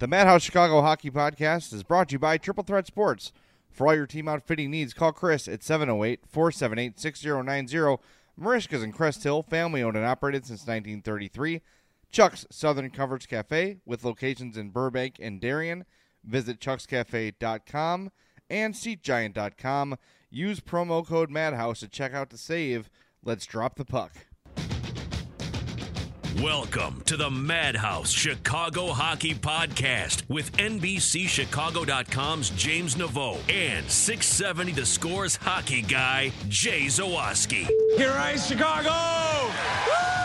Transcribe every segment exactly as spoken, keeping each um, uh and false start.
The Madhouse Chicago Hockey Podcast is brought to you by Triple Threat Sports. For all your team outfitting needs, call Chris at seven oh eight, four seven eight, six zero nine zero. Marishka's in Crest Hill, family owned and operated since nineteen thirty-three. Chuck's Southern Comforts Cafe with locations in Burbank and Darien. Visit chucks cafe dot com and seat giant dot com. Use promo code Madhouse at checkout to save. Let's drop the puck. Welcome to the Madhouse Chicago Hockey Podcast with N B C Chicago dot com's James Naveau and six seventy The Score's hockey guy, Jay Zawaski. Here I Chicago! Woo!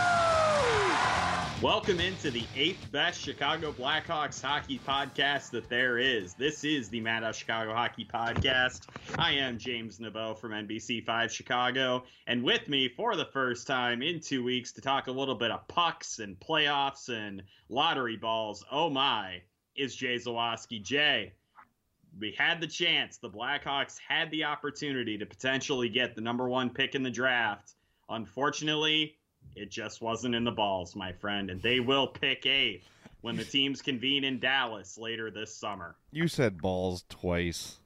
Welcome into the eighth best Chicago Blackhawks hockey podcast that there is. This is the Madhouse Chicago Hockey Podcast. I am James Naveau from N B C five Chicago, and with me for the first time in two weeks to talk a little bit of pucks and playoffs and lottery balls, oh my, is Jay Zawaski. Jay, we had the chance. The Blackhawks had the opportunity to potentially get the number one pick in the draft. Unfortunately, it just wasn't in the balls, my friend, and they will pick eighth when the teams convene in Dallas later this summer. You said balls twice.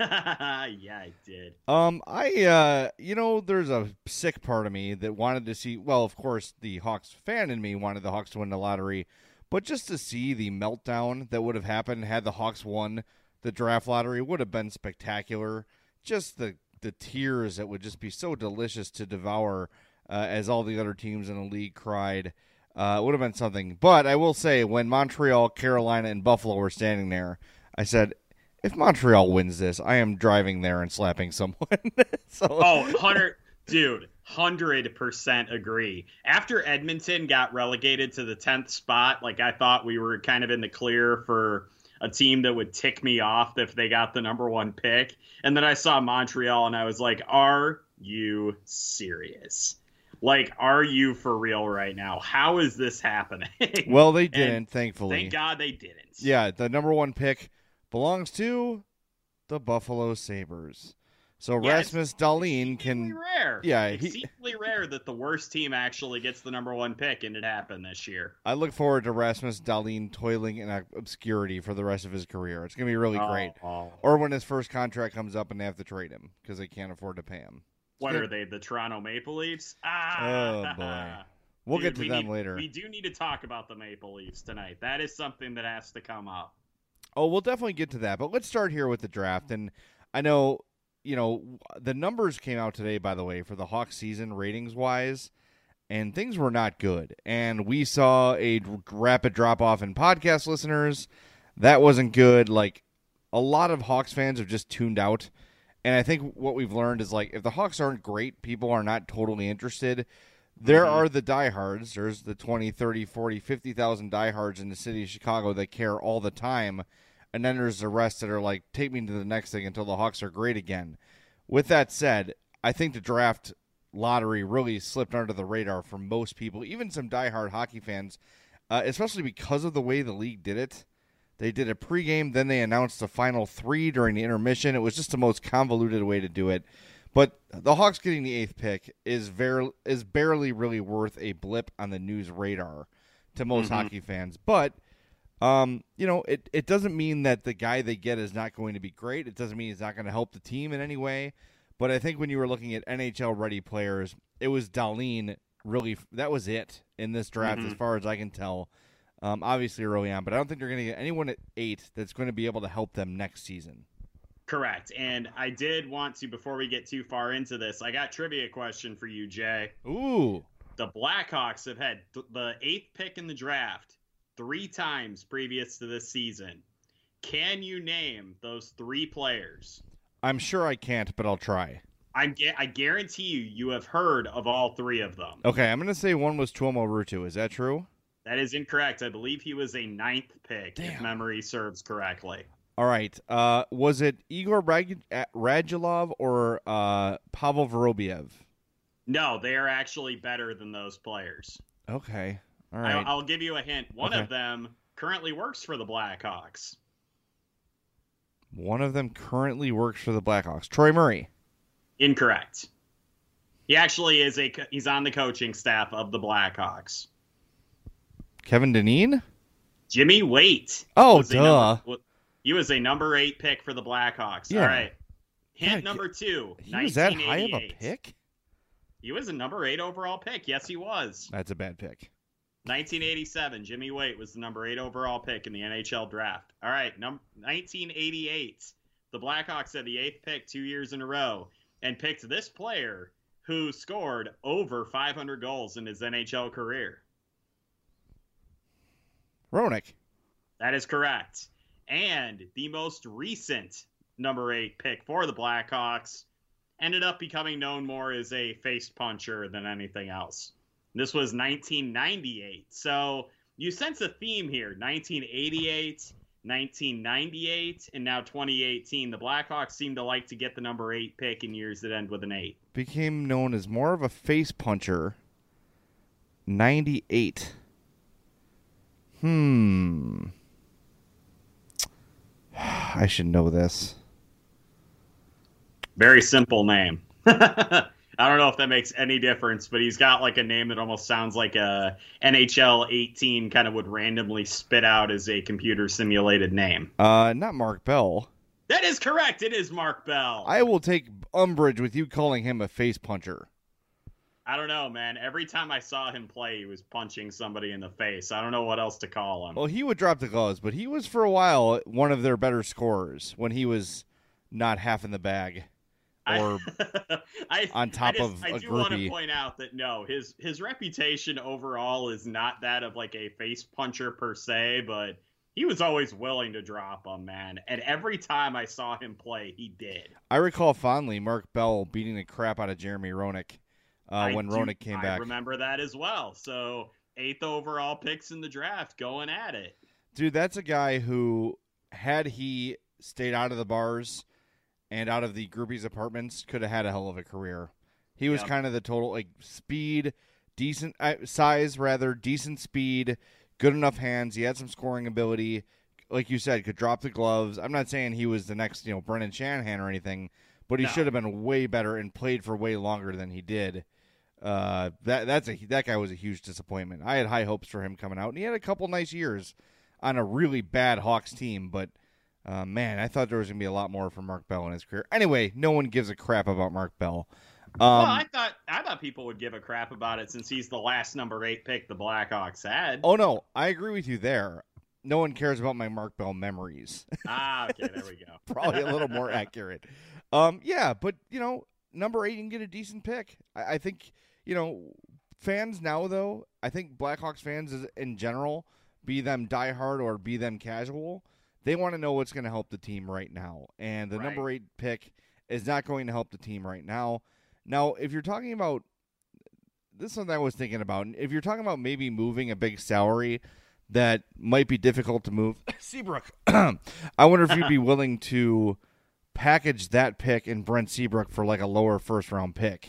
Yeah, I did. Um, I, uh, you know, there's a sick part of me that wanted to see, well, of course, the Hawks fan in me wanted the Hawks to win the lottery, but just to see the meltdown that would have happened had the Hawks won the draft lottery would have been spectacular. Just the, the tears that would just be so delicious to devour. Uh, as all the other teams in the league cried, uh, it would have been something. But I will say, when Montreal, Carolina, and Buffalo were standing there, I said, if Montreal wins this, I am driving there and slapping someone. so, oh, one hundred, dude, one hundred percent agree. After Edmonton got relegated to the tenth spot, like I thought we were kind of in the clear for a team that would tick me off if they got the number one pick. And then I saw Montreal, and I was like, are you serious? Like, are you for real right now? How is this happening? Well, they didn't, and thankfully. Thank God they didn't. Yeah, the number one pick belongs to the Buffalo Sabres. So yeah, Rasmus Dahlin can... rare. Yeah, it's he... exceedingly rare that the worst team actually gets the number one pick, and it happened this year. I look forward to Rasmus Dahlin toiling in obscurity for the rest of his career. It's going to be really oh, great. Oh. Or when his first contract comes up and they have to trade him because they can't afford to pay him. What are they, the Toronto Maple Leafs? Ah, oh, boy. We'll Dude, get to we them need, later. We do need to talk about the Maple Leafs tonight. That is something that has to come up. Oh, we'll definitely get to that. But let's start here with the draft. And I know, you know, the numbers came out today, by the way, for the Hawks season ratings-wise, and things were not good. And we saw a rapid drop-off in podcast listeners. That wasn't good. Like, a lot of Hawks fans have just tuned out. And I think what we've learned is, like, if the Hawks aren't great, people are not totally interested. There mm-hmm. are the diehards. There's the twenty, thirty, forty, fifty thousand diehards in the city of Chicago that care all the time. And then there's the rest that are like, take me to the next thing until the Hawks are great again. With that said, I think the draft lottery really slipped under the radar for most people, even some diehard hockey fans, uh, especially because of the way the league did it. They did a pregame, then they announced the final three during the intermission. It was just the most convoluted way to do it. But the Hawks getting the eighth pick is very is barely really worth a blip on the news radar to most mm-hmm. hockey fans. But, um, you know, it, it doesn't mean that the guy they get is not going to be great. It doesn't mean he's not going to help the team in any way. But I think when you were looking at N H L-ready players, it was Dahlin really – that was it in this draft mm-hmm. as far as I can tell. Um, obviously early on, but I don't think they're going to get anyone at eight that's going to be able to help them next season. Correct. And I did want to, before we get too far into this, I got a trivia question for you, Jay. Ooh. The Blackhawks have had th- the eighth pick in the draft three times previous to this season. Can you name those three players? I'm sure I can't, but I'll try. I'm, I guarantee you, you have heard of all three of them. Okay, I'm going to say one was Tuomo Ruutu. Is that true? That is incorrect. I believe he was a ninth pick, Damn. if memory serves correctly. All right. Uh, was it Igor Rag- Radulov or uh, Pavel Vorobiev? No, they are actually better than those players. Okay. All right. I, I'll give you a hint. One okay. of them currently works for the Blackhawks. One of them currently works for the Blackhawks. Troy Murray. Incorrect. He actually is a he's on the coaching staff of the Blackhawks. Kevin Dineen? Jimmy Waite. Oh, was a duh. Number, he was a number eight pick for the Blackhawks. Yeah. All right. Hint God, number two. He was that high of a pick? He was a number eight overall pick. Yes, he was. That's a bad pick. nineteen eighty-seven, Jimmy Waite was the number eight overall pick in the N H L draft. All right, num- nineteen eighty-eight, the Blackhawks had the eighth pick two years in a row and picked this player who scored over five hundred goals in his N H L career. Roenick. That is correct. And the most recent number eight pick for the Blackhawks ended up becoming known more as a face puncher than anything else. This was nineteen ninety-eight. So you sense a theme here. nineteen eighty-eight, nineteen ninety-eight, and now twenty eighteen. The Blackhawks seem to like to get the number eight pick in years that end with an eight. Became known as more of a face puncher. ninety-eight. Hmm. I should know this. Very simple name. I don't know if that makes any difference, but he's got like a name that almost sounds like a N H L eighteen kind of would randomly spit out as a computer simulated name. Uh, not Mark Bell. That is correct. It is Mark Bell. I will take umbrage with you calling him a face puncher. I don't know, man. Every time I saw him play, he was punching somebody in the face. I don't know what else to call him. Well, he would drop the gloves, but he was for a while one of their better scorers when he was not half in the bag. Or I, I, on top I just, of I a do want to groupie. point out that no, his his reputation overall is not that of like a face puncher per se, but he was always willing to drop him, man. And every time I saw him play, he did. I recall fondly Mark Bell beating the crap out of Jeremy Roenick uh, when do, Roenick came I back. I remember that as well. So eighth overall picks in the draft, going at it. Dude, that's a guy who, had he stayed out of the bars and out of the groupies' apartments, could have had a hell of a career. He was Yep. kind of the total, like, speed, decent uh, size, rather, decent speed, good enough hands. He had some scoring ability. Like you said, could drop the gloves. I'm not saying he was the next, you know, Brendan Shanahan or anything, but he No. should have been way better and played for way longer than he did. Uh, that that's a that guy was a huge disappointment. I had high hopes for him coming out, and he had a couple nice years on a really bad Hawks team, but Uh, man, I thought there was going to be a lot more from Mark Bell in his career. Anyway, no one gives a crap about Mark Bell. Um, well, I thought I thought people would give a crap about it since he's the last number eight pick the Blackhawks had. oh, no, I agree with you there. No one cares about my Mark Bell memories. Ah, okay, there we go. Probably a little more accurate. Um, yeah, but, you know, number eight, you can get a decent pick. I, I think, you know, fans now, though, I think Blackhawks fans is, in general, be them diehard or be them casual, they want to know what's going to help the team right now. And the Right. number eight pick is not going to help the team right now. Now, if you're talking about, this is something I was thinking about, if you're talking about maybe moving a big salary that might be difficult to move, Seabrook, I wonder if you'd be willing to package that pick in Brent Seabrook for like a lower first round pick.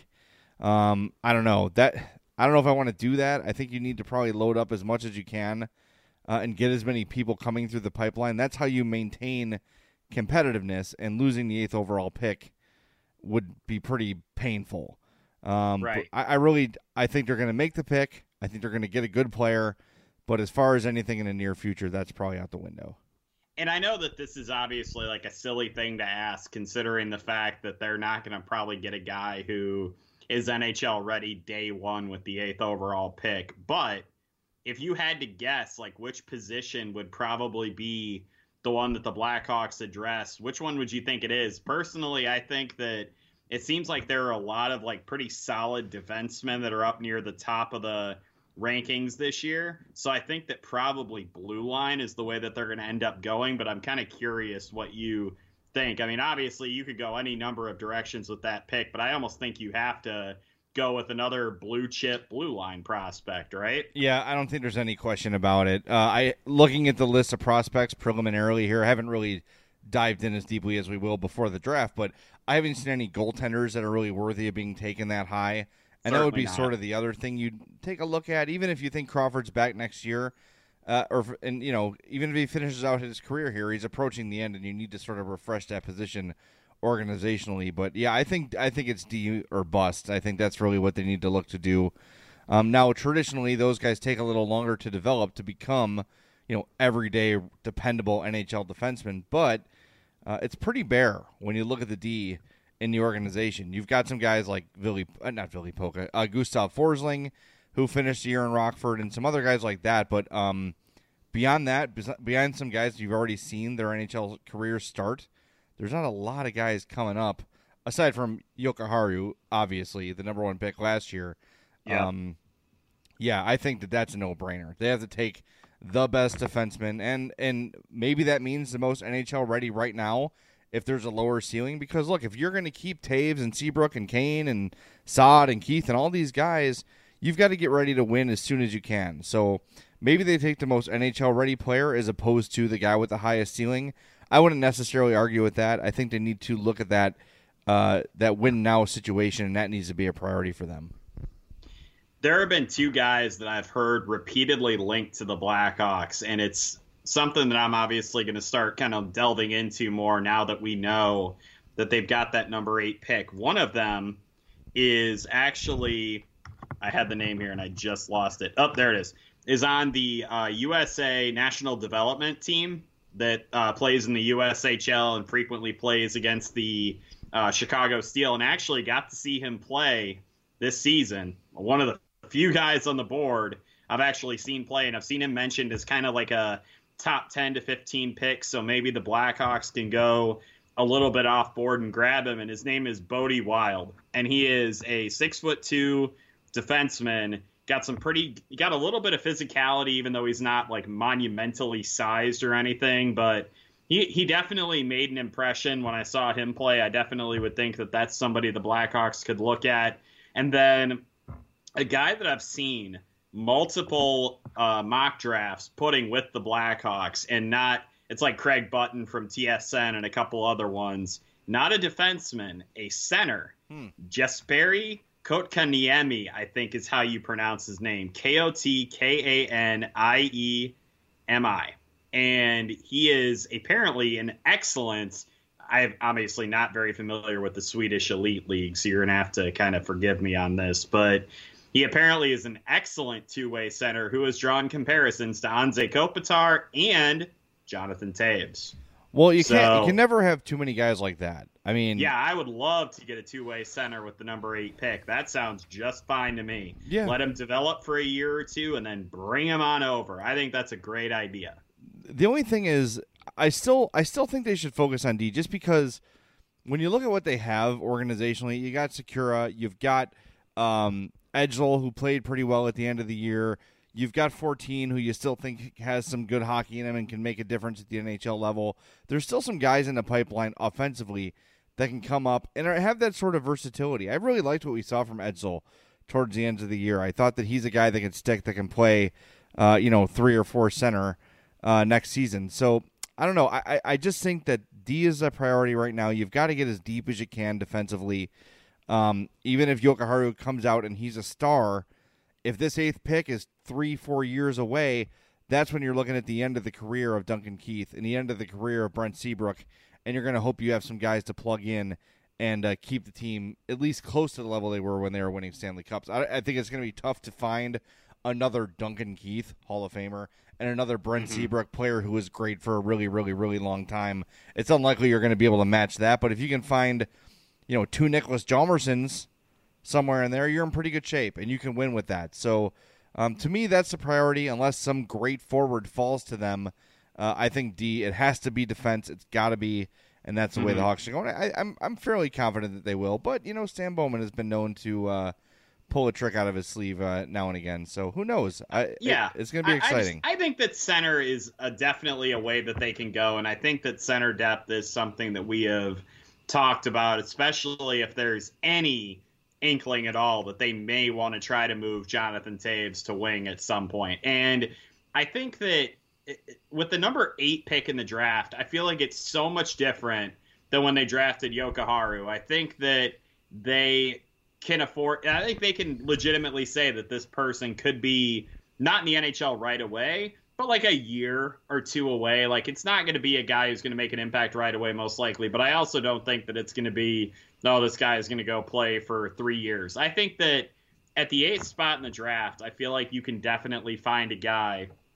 Um, I don't know that. I don't know if I want to do that. I think you need to probably load up as much as you can. Uh, and get as many people coming through the pipeline. That's how you maintain competitiveness, and losing the eighth overall pick would be pretty painful. Um, Right. I, I really, I think they're going to make the pick. I think they're going to get a good player. But as far as anything in the near future, that's probably out the window. And I know that this is obviously like a silly thing to ask, considering the fact that they're not going to probably get a guy who is N H L ready day one with the eighth overall pick. But if you had to guess, like, which position would probably be the one that the Blackhawks address, which one would you think it is? Personally, I think that it seems like there are a lot of, like, pretty solid defensemen that are up near the top of the rankings this year. So I think that probably blue line is the way that they're going to end up going, but I'm kind of curious what you think. I mean, obviously, you could go any number of directions with that pick, but I almost think you have to go with another blue chip blue line prospect, right? Yeah, I don't think there's any question about it. Uh, I looking at the list of prospects preliminarily here, I haven't really dived in as deeply as we will before the draft, but I haven't seen any goaltenders that are really worthy of being taken that high. And Certainly that would be not. sort of the other thing you'd take a look at, even if you think Crawford's back next year, uh, or if- and you know, even if he finishes out his career here, he's approaching the end, and you need to sort of refresh that position organizationally. But yeah, I think I think it's D or bust. I think that's really what they need to look to do. Um, now, traditionally, those guys take a little longer to develop to become, you know, everyday dependable N H L defenseman, but uh, it's pretty bare when you look at the D in the organization. You've got some guys like Billy, uh, not Billy Polka, uh, Gustav Forsling, who finished the year in Rockford, and some other guys like that. But um, beyond that, beyond some guys you've already seen their N H L careers start, there's not a lot of guys coming up, aside from Jokiharju, obviously, the number one pick last year. Yeah. Um, yeah, I think that that's a no-brainer. They have to take the best defenseman, and, and maybe that means the most N H L ready right now if there's a lower ceiling. Because, look, if you're going to keep Taves and Seabrook and Kane and Saad and Keith and all these guys, you've got to get ready to win as soon as you can. So maybe they take the most N H L ready player as opposed to the guy with the highest ceiling. I wouldn't necessarily argue with that. I think they need to look at that uh, that win-now situation, and that needs to be a priority for them. There have been two guys that I've heard repeatedly linked to the Blackhawks, and it's something that I'm obviously going to start kind of delving into more now that we know that they've got that number eight pick. One of them is actually, I had the name here and I just lost it. Oh, there it is. Is on the uh, U S A National Development Team that uh, plays in the U S H L and frequently plays against the uh, Chicago Steel, and actually got to see him play this season. One of the few guys on the board I've actually seen play, and I've seen him mentioned as kind of like a top ten to fifteen pick, so maybe the Blackhawks can go a little bit off board and grab him, and his name is Bodie Wild, and he is a six foot two defenseman. Got some pretty, he got a little bit of physicality, even though he's not like monumentally sized or anything, but he, he definitely made an impression when I saw him play. I definitely would think that that's somebody the Blackhawks could look at. And then a guy that I've seen multiple uh, mock drafts putting with the Blackhawks, and not, it's like Craig Button from T S N and a couple other ones, not a defenseman, a center. Hmm. Jesperi Kotkaniemi, I think is how you pronounce his name. K O T K A N I E M I. And he is apparently an excellent, I'm obviously not very familiar with the Swedish Elite League, so you're going to have to kind of forgive me on this, but he apparently is an excellent two-way center who has drawn comparisons to Anze Kopitar and Jonathan Taves. Well, you so, can't. You can never have too many guys like that. I mean, yeah, I would love to get a two-way center with the number eight pick. That sounds just fine to me. Yeah. Let him develop for a year or two and then bring him on over. I think that's a great idea. The only thing is, I still, I still think they should focus on D, just because when you look at what they have organizationally, you got Sakura, you've got um, Edgel, who played pretty well at the end of the year. You've got fourteen, who you still think has some good hockey in him and can make a difference at the N H L level. There's still some guys in the pipeline offensively that can come up and have that sort of versatility. I really liked what we saw from Edgel towards the end of the year. I thought that he's a guy that can stick, that can play, uh, you know, three or four center uh, next season. So I don't know. I, I just think that D is a priority right now. You've got to get as deep as you can defensively. Um, even if Jokiharju comes out and he's a star, if this eighth pick is three, four years away, that's when you're looking at the end of the career of Duncan Keith and the end of the career of Brent Seabrook, and you're going to hope you have some guys to plug in and uh, keep the team at least close to the level they were when they were winning Stanley Cups. I, I think it's going to be tough to find another Duncan Keith, Hall of Famer, and another Brent mm-hmm. Seabrook player who was great for a really, really, really long time. It's unlikely you're going to be able to match that, but if you can find, you know, two Nicholas Hjalmarssons somewhere in there, you're in pretty good shape, and you can win with that. So, um, to me, that's the priority. Unless some great forward falls to them, uh, I think D. It has to be defense. It's got to be, and that's the mm-hmm. way the Hawks are going. I, I'm I'm fairly confident that they will, but you know, Stan Bowman has been known to uh, pull a trick out of his sleeve uh, now and again. So who knows? I, yeah, it, it's going to be exciting. I, I, just, I think that center is a, definitely a way that they can go, and I think that center depth is something that we have talked about, especially if there's any inkling at all that they may want to try to move Jonathan Taves to wing at some point. And I think that it, with the number eight pick in the draft, I feel like it's so much different than when they drafted Jokiharju. I think that they can afford, I think they can legitimately say that this person could be not in the N H L right away, but like a year or two away. Like, it's not going to be a guy who's going to make an impact right away, most likely. But I also don't think that it's going to be, no, this guy is going to go play for three years. I think that at the eighth spot in the draft, I feel like you can definitely find a guy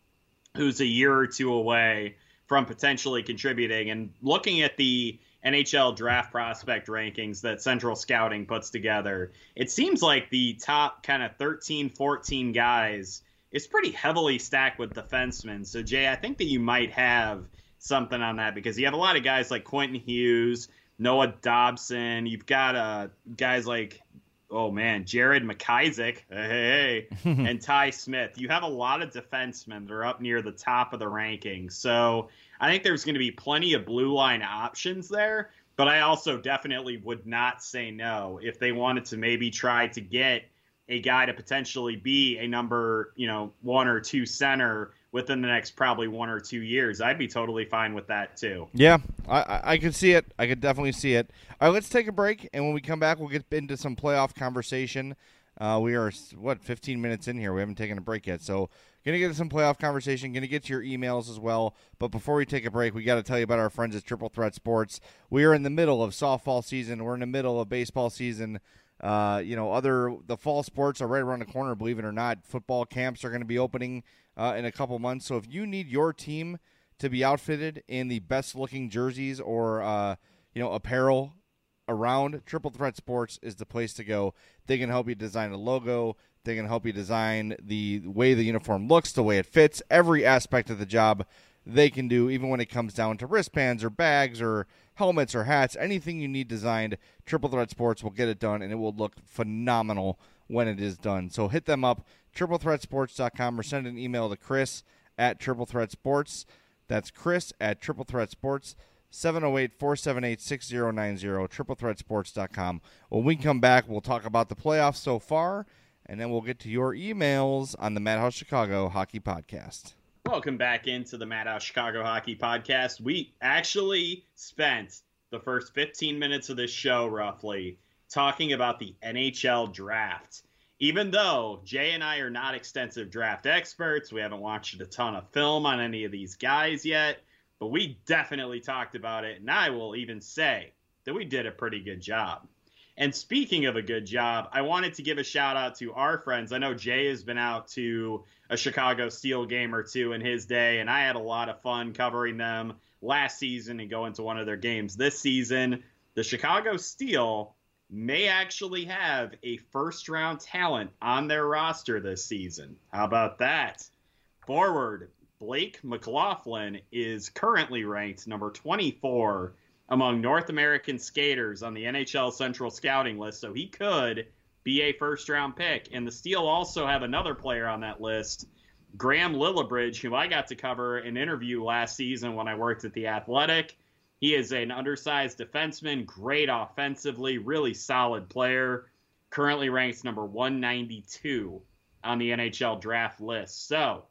who's a year or two away from potentially contributing. And looking at the N H L draft prospect rankings that Central Scouting puts together, it seems like the top kind of thirteen, fourteen guys is pretty heavily stacked with defensemen. So, Jay, I think that you might have something on that because you have a lot of guys like Quentin Hughes, Noah Dobson. You've got uh, guys like, oh, man, Jared McIsaac, hey, hey, and Ty Smith. You have a lot of defensemen that are up near the top of the rankings. So I think there's going to be plenty of blue line options there. But I also definitely would not say no if they wanted to maybe try to get a guy to potentially be a number, you know, one or two center within the next probably one or two years. I'd be totally fine with that too. Yeah, I, I, I could see it. I could definitely see it. All right, let's take a break, and when we come back, we'll get into some playoff conversation. Uh, we are, what, fifteen minutes in here. We haven't taken a break yet, so going to get to some playoff conversation, going to get to your emails as well. But before we take a break, we got to tell you about our friends at Triple Threat Sports. We are in the middle of softball season. We're in the middle of baseball season. Uh, you know, other the fall sports are right around the corner, believe it or not. Football camps are going to be opening uh, in a couple months. So if you need your team to be outfitted in the best-looking jerseys or, uh, you know, apparel around, Triple Threat Sports is the place to go. They can help you design a logo. They can help you design the way the uniform looks, the way it fits, every aspect of the job they can do, even when it comes down to wristbands or bags or helmets or hats. Anything you need designed, Triple Threat Sports will get it done, and it will look phenomenal when it is done. So hit them up, triple threat sports dot com, or send an email to Chris at Triple Threat Sports. That's Chris at Triple Threat Sports, seven oh eight, four seven eight, six oh nine oh, triple threat sports dot com. When we come back, we'll talk about the playoffs so far, and then we'll get to your emails on the Madhouse Chicago Hockey Podcast. Welcome back into the Madhouse Chicago Hockey Podcast. We actually spent the first fifteen minutes of this show, roughly, talking about the N H L draft. Even though Jay and I are not extensive draft experts, we haven't watched a ton of film on any of these guys yet, but we definitely talked about it, and I will even say that we did a pretty good job. And speaking of a good job, I wanted to give a shout out to our friends. I know Jay has been out to a Chicago Steel game or two in his day, and I had a lot of fun covering them last season and going to one of their games this season. The Chicago Steel may actually have a first-round talent on their roster this season. How about that? Forward Blake McLaughlin is currently ranked number twenty-four among North American skaters on the N H L Central Scouting list, so he could be a first-round pick. And the Steel also have another player on that list, Graham Lillibridge, who I got to cover an interview last season when I worked at The Athletic. He is an undersized defenseman, great offensively, really solid player, currently ranks number one ninety-two on the N H L draft list. So,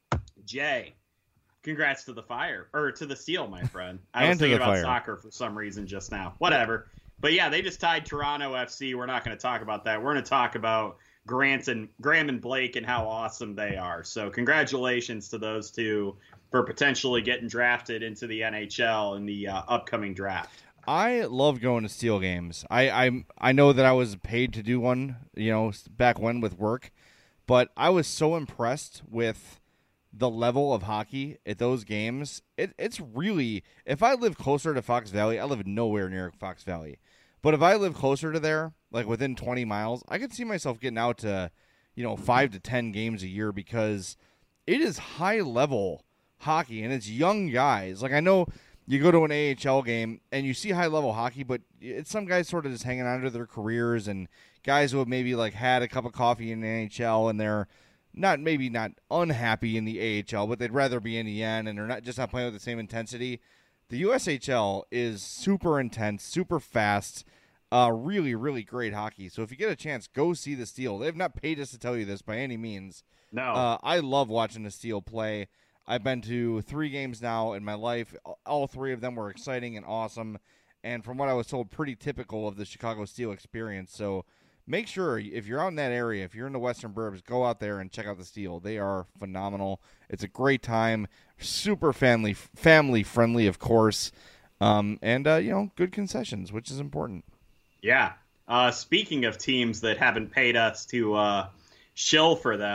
Jay, congrats to the Fire, or to the Steel, my friend. I was thinking about soccer for some reason just now. Whatever. But yeah, they just tied Toronto F C. We're not going to talk about that. We're going to talk about Grant and Graham and Blake and how awesome they are. So congratulations to those two for potentially getting drafted into the N H L in the uh, upcoming draft. I love going to Steel games. I, I I know that I was paid to do one, you know, back when with work, but I was so impressed with the level of hockey at those games. It, it's really, if I live closer to Fox Valley, I live nowhere near Fox Valley, but if I live closer to there, like within twenty miles, I could see myself getting out to, you know, five to ten games a year because it is high level hockey and it's young guys. Like I know you go to an A H L game and you see high level hockey, but it's some guys sort of just hanging on to their careers and guys who have maybe like had a cup of coffee in the N H L and they're not maybe not unhappy in the A H L, but they'd rather be in the N and they're not just not playing with the same intensity. The U S H L is super intense, super fast, uh, really, really great hockey. So if you get a chance, go see the Steel. They've not paid us to tell you this by any means. No. Uh, I love watching the Steel play. I've been to three games now in my life. All three of them were exciting and awesome, and from what I was told, pretty typical of the Chicago Steel experience. So make sure, if you're out in that area, if you're in the Western Burbs, go out there and check out the Steel. They are phenomenal. It's a great time, super family family friendly, of course, um, and uh, you know, good concessions, which is important. Yeah. Uh, speaking of teams that haven't paid us to uh, shill for them,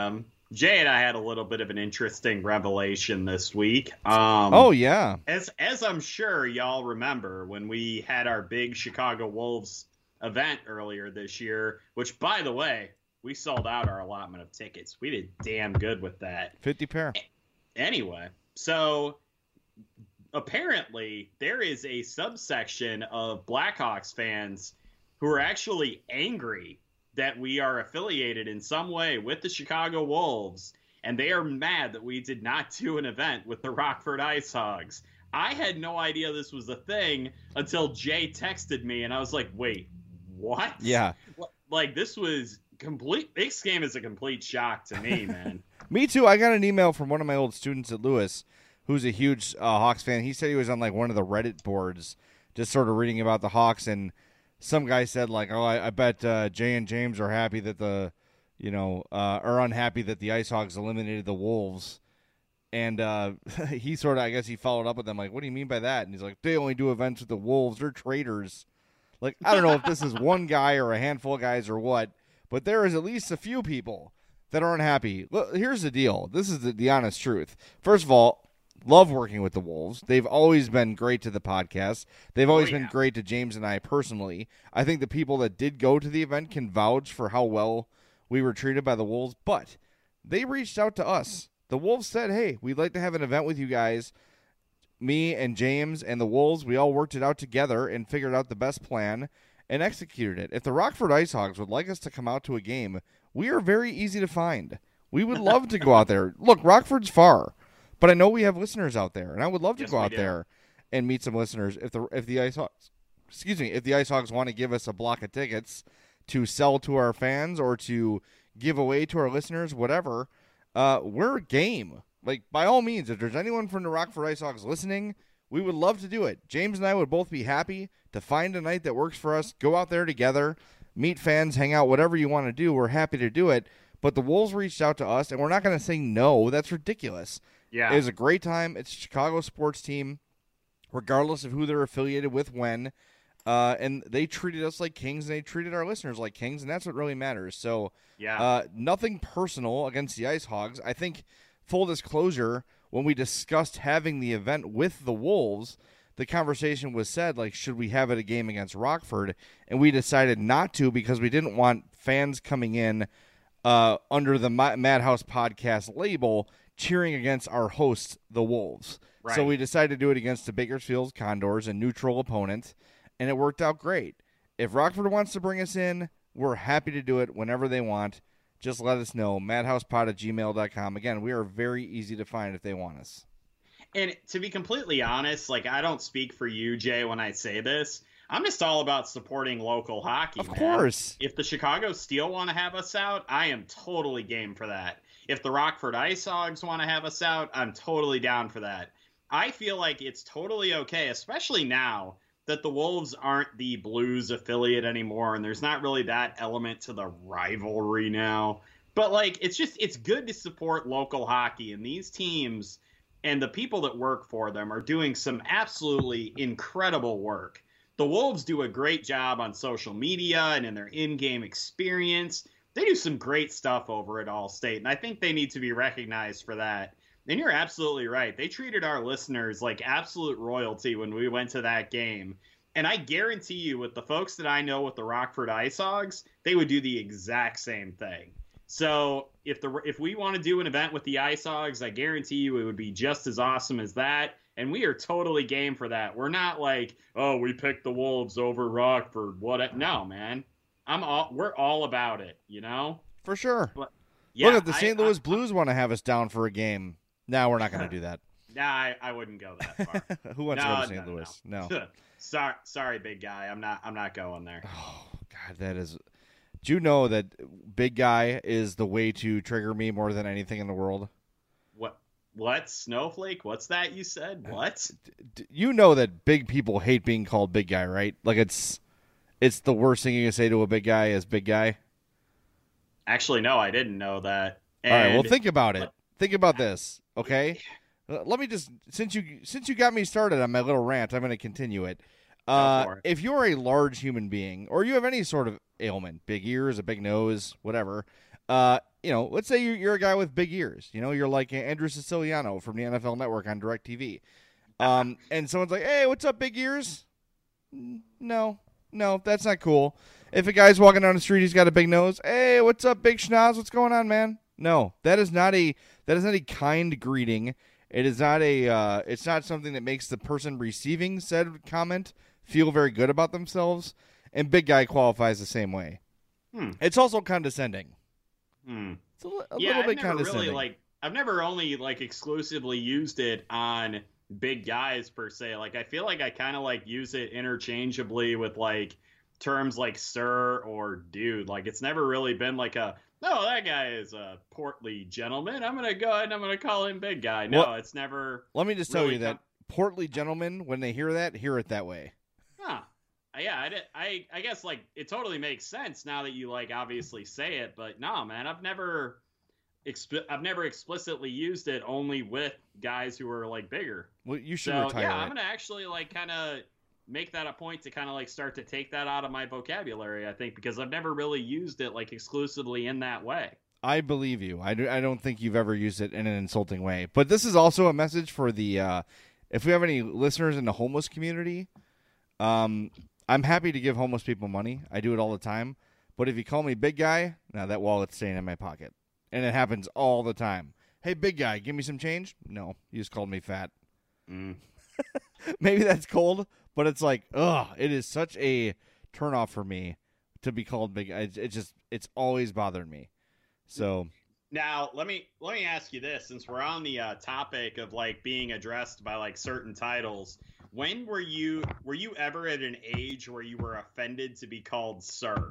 Jay and I had a little bit of an interesting revelation this week. Um, oh, yeah. As as I'm sure y'all remember when we had our big Chicago Wolves event earlier this year, which, by the way, we sold out our allotment of tickets. We did damn good with that. fifty pair. Anyway, so apparently there is a subsection of Blackhawks fans who are actually angry that we are affiliated in some way with the Chicago Wolves, and they are mad that we did not do an event with the Rockford Ice Hogs. I had no idea this was a thing until Jay texted me, and I was like, wait, what? Yeah. Like, this was complete. This game is a complete shock to me, man. Me too. I got an email from one of my old students at Lewis, who's a huge uh, Hawks fan. He said he was on like one of the Reddit boards, just sort of reading about the Hawks, and some guy said like, "Oh, I, I bet uh, Jay and James are happy that the, you know, uh, are unhappy that the Ice Hogs eliminated the Wolves." And uh, he sort of, I guess, he followed up with them like, "What do you mean by that?" And he's like, "They only do events with the Wolves. They're traitors." Like, I don't know if this is one guy or a handful of guys or what, but there is at least a few people that aren't happy. Look, here's the deal. This is the, the honest truth. First of all, love working with the Wolves. They've always been great to the podcast. They've always oh, yeah. been great to James and I personally. I think the people that did go to the event can vouch for how well we were treated by the Wolves, but they reached out to us. The Wolves said, hey, we'd like to have an event with you guys. Me and James and the Wolves, we all worked it out together and figured out the best plan and executed it. If the Rockford Ice Hogs would like us to come out to a game, we are very easy to find. We would love to go out there. Look, Rockford's far. But I know we have listeners out there, and I would love to yes, go out do. there and meet some listeners. If the if the Ice Hogs, excuse me, if the Ice Hogs want to give us a block of tickets to sell to our fans or to give away to our listeners, whatever, uh, we're game. Like, by all means, if there's anyone from the Rockford Ice Hogs listening, we would love to do it. James and I would both be happy to find a night that works for us, go out there together, meet fans, hang out, whatever you want to do. We're happy to do it. But the Wolves reached out to us, and we're not going to say no. That's ridiculous. Yeah. It was a great time. It's a Chicago sports team, regardless of who they're affiliated with when. Uh, and they treated us like kings, and they treated our listeners like kings, and that's what really matters. So yeah. uh, nothing personal against the Ice Hogs. I think, full disclosure, when we discussed having the event with the Wolves, the conversation was said, like, should we have it a game against Rockford? And we decided not to because we didn't want fans coming in uh, under the Madhouse Podcast label cheering against our hosts, the Wolves. Right. So we decided to do it against the Bakersfield Condors, a neutral opponent, and it worked out great. If Rockford wants to bring us in, we're happy to do it whenever they want. Just let us know. madhousepod at gmail dot com. Again, we are very easy to find if they want us. And to be completely honest, like, I don't speak for you, Jay, when I say this. I'm just all about supporting local hockey, Of man. course. If the Chicago Steel want to have us out, I am totally game for that. If the Rockford Ice Hogs want to have us out, I'm totally down for that. I feel like it's totally okay, especially now that the Wolves aren't the Blues affiliate anymore, and there's not really that element to the rivalry now. But, like, it's just, it's good to support local hockey, and these teams and the people that work for them are doing some absolutely incredible work. The Wolves do a great job on social media and in their in-game experience. They do some great stuff over at Allstate, and I think they need to be recognized for that. And you're absolutely right. They treated our listeners like absolute royalty when we went to that game. And I guarantee you, with the folks that I know with the Rockford Ice Hogs, they would do the exact same thing. So if the if we want to do an event with the Ice Hogs, I guarantee you it would be just as awesome as that. And we are totally game for that. We're not like, oh, we picked the Wolves over Rockford. What? No, man. I'm all. We're all about it. You know. For sure. But, yeah, look, if the Saint I, Louis I, Blues want to have us down for a game, no, we're not going to do that. Nah, I, I wouldn't go that far. Who wants no, to go to Saint no, Louis? No. no. sorry, sorry, big guy. I'm not. I'm not going there. Oh God, that is. Do you know that big guy is the way to trigger me more than anything in the world? What? What? Snowflake? What's that you said? What? You know that big people hate being called big guy, right? Like it's, it's the worst thing you can say to a big guy is big guy. Actually, no, I didn't know that. And all right, well, think about it. Think about this, okay? Let me just since you since you got me started on my little rant, I'm going to continue it. Uh, it. If you're a large human being, or you have any sort of ailment, big ears, a big nose, whatever, Uh, you know, let's say you're, you're a guy with big ears. You know, you're like Andrew Siciliano from the N F L Network on DirecTV. Um, and someone's like, hey, what's up, big ears? No, no, that's not cool. If a guy's walking down the street, he's got a big nose. Hey, what's up, big schnoz? What's going on, man? No, that is not a that is not a kind greeting. It is not a. Uh, it's not something that makes the person receiving said comment feel very good about themselves. And big guy qualifies the same way. Hmm. It's also condescending. Hmm. It's a, a yeah, little I've bit never condescending. really like. I've never only like exclusively used it on big guys per se. Like I feel like I kind of like use it interchangeably with like terms like sir or dude. Like it's never really been like a no, that guy is a portly gentleman. I'm gonna go ahead and I'm gonna call him big guy. No, well, it's never. Let me just tell really you that com- portly gentlemen, when they hear that, hear it that way. Huh. Yeah, I, did, I I guess like it totally makes sense now that you like obviously say it, but no, man, I've never. Exp- I've never explicitly used it only with guys who are like bigger. Well, you should so, retire yeah, it. I'm gonna actually like kind of make that a point to kind of like start to take that out of my vocabulary. I think because I've never really used it like exclusively in that way. I believe you. I, do, I don't think you've ever used it in an insulting way. But this is also a message for the uh, if we have any listeners in the homeless community. Um, I'm happy to give homeless people money. I do it all the time. But if you call me big guy, now that wallet's staying in my pocket. And it happens all the time. Hey, big guy, give me some change? No, you just called me fat. Mm. Maybe that's cold, but it's like, ugh, it is such a turnoff for me to be called big. It, it just, it's always bothered me. So now let me let me ask you this: since we're on the uh, topic of like being addressed by like certain titles, when were you were you ever at an age where you were offended to be called sir?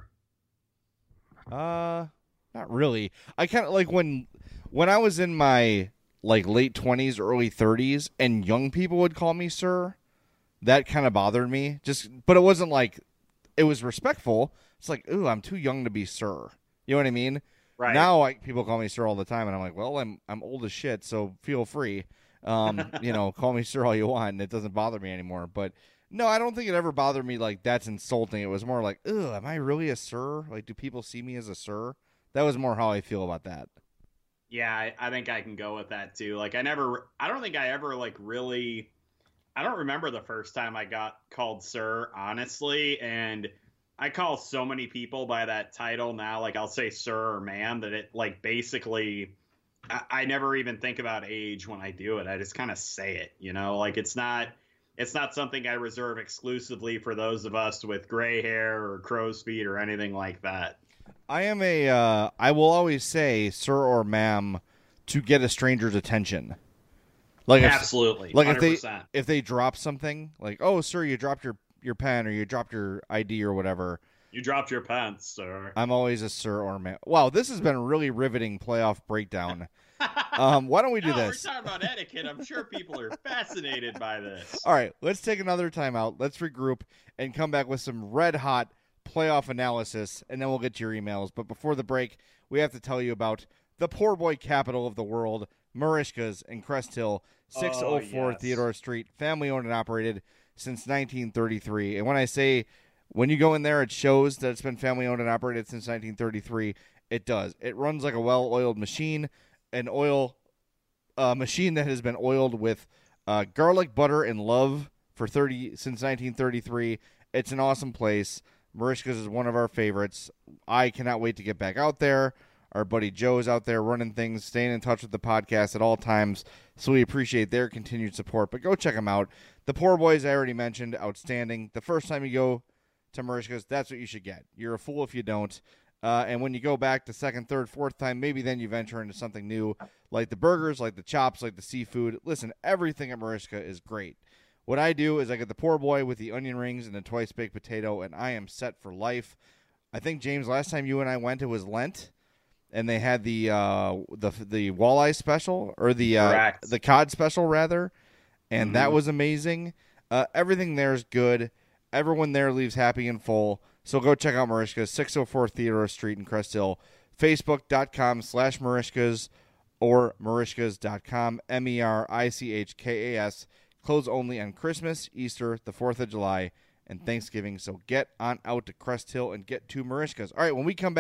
Uh. Not really. I kind of like when when I was in my like late twenties, early thirties, and young people would call me sir. That kind of bothered me. Just, but it wasn't like it was respectful. It's like, ooh, I'm too young to be sir. You know what I mean? Right. Now, I, people call me sir all the time, and I'm like, well, I'm I'm old as shit, so feel free. Um, you know, call me sir all you want, and it doesn't bother me anymore. But no, I don't think it ever bothered me like that's insulting. It was more like, ooh, am I really a sir? Like, do people see me as a sir? That was more how I feel about that. Yeah, I, I think I can go with that too. Like I never, I don't think I ever like really, I don't remember the first time I got called sir, honestly. And I call so many people by that title now. Like I'll say sir or ma'am that it like basically, I, I never even think about age when I do it. I just kind of say it, you know, like it's not, it's not something I reserve exclusively for those of us with gray hair or crow's feet or anything like that. I am a, uh, I will always say sir or ma'am to get a stranger's attention. Like Absolutely. If, like one hundred percent. if they, if they drop something, like, oh, sir, you dropped your, your pen or you dropped your I D or whatever. You dropped your pants, sir. I'm always a sir or ma'am. Wow, this has been a really riveting playoff breakdown. um, why don't we do no, this? We're talking about etiquette. I'm sure people are fascinated by this. All right, let's take another timeout. Let's regroup and come back with some red hot playoff analysis, and then we'll get to your emails. But before the break, we have to tell you about the poor boy capital of the world, Merichka's in Crest Hill, six oh four oh, yes. Theodore Street, family owned and operated since nineteen thirty-three. And when I say when you go in there, it shows that it's been family owned and operated since nineteen thirty-three. It does. It runs like a well-oiled machine, an oil uh, machine that has been oiled with uh, garlic, butter, and love for thirty since nineteen thirty-three. It's an awesome place. Merichka's is one of our favorites. I cannot wait to get back out there. Our buddy Joe's out there running things, staying in touch with the podcast at all times, so we appreciate their continued support. But go check them out. The Poor Boys, I already mentioned, outstanding. The first time you go to Merichka's, that's what you should get. You're a fool if you don't. Uh, and when you go back the second, third, fourth time, maybe then you venture into something new, like the burgers, like the chops, like the seafood. Listen, everything at Merichka is great. What I do is I get the poor boy with the onion rings and the twice baked potato, and I am set for life. I think, James, last time you and I went, it was Lent, and they had the uh, the the walleye special, or the uh, the cod special rather, and mm-hmm. that was amazing. Uh, everything there is good. Everyone there leaves happy and full. So go check out Merichka's, six oh four Theodore Street in Crest Hill, facebook.com slash Merichka's or Merichkas dot com, M E R I C H K A S. Close only on Christmas, Easter, the fourth of July, and Thanksgiving. So get on out to Crest Hill and get to Merichka's. All right, when we come back,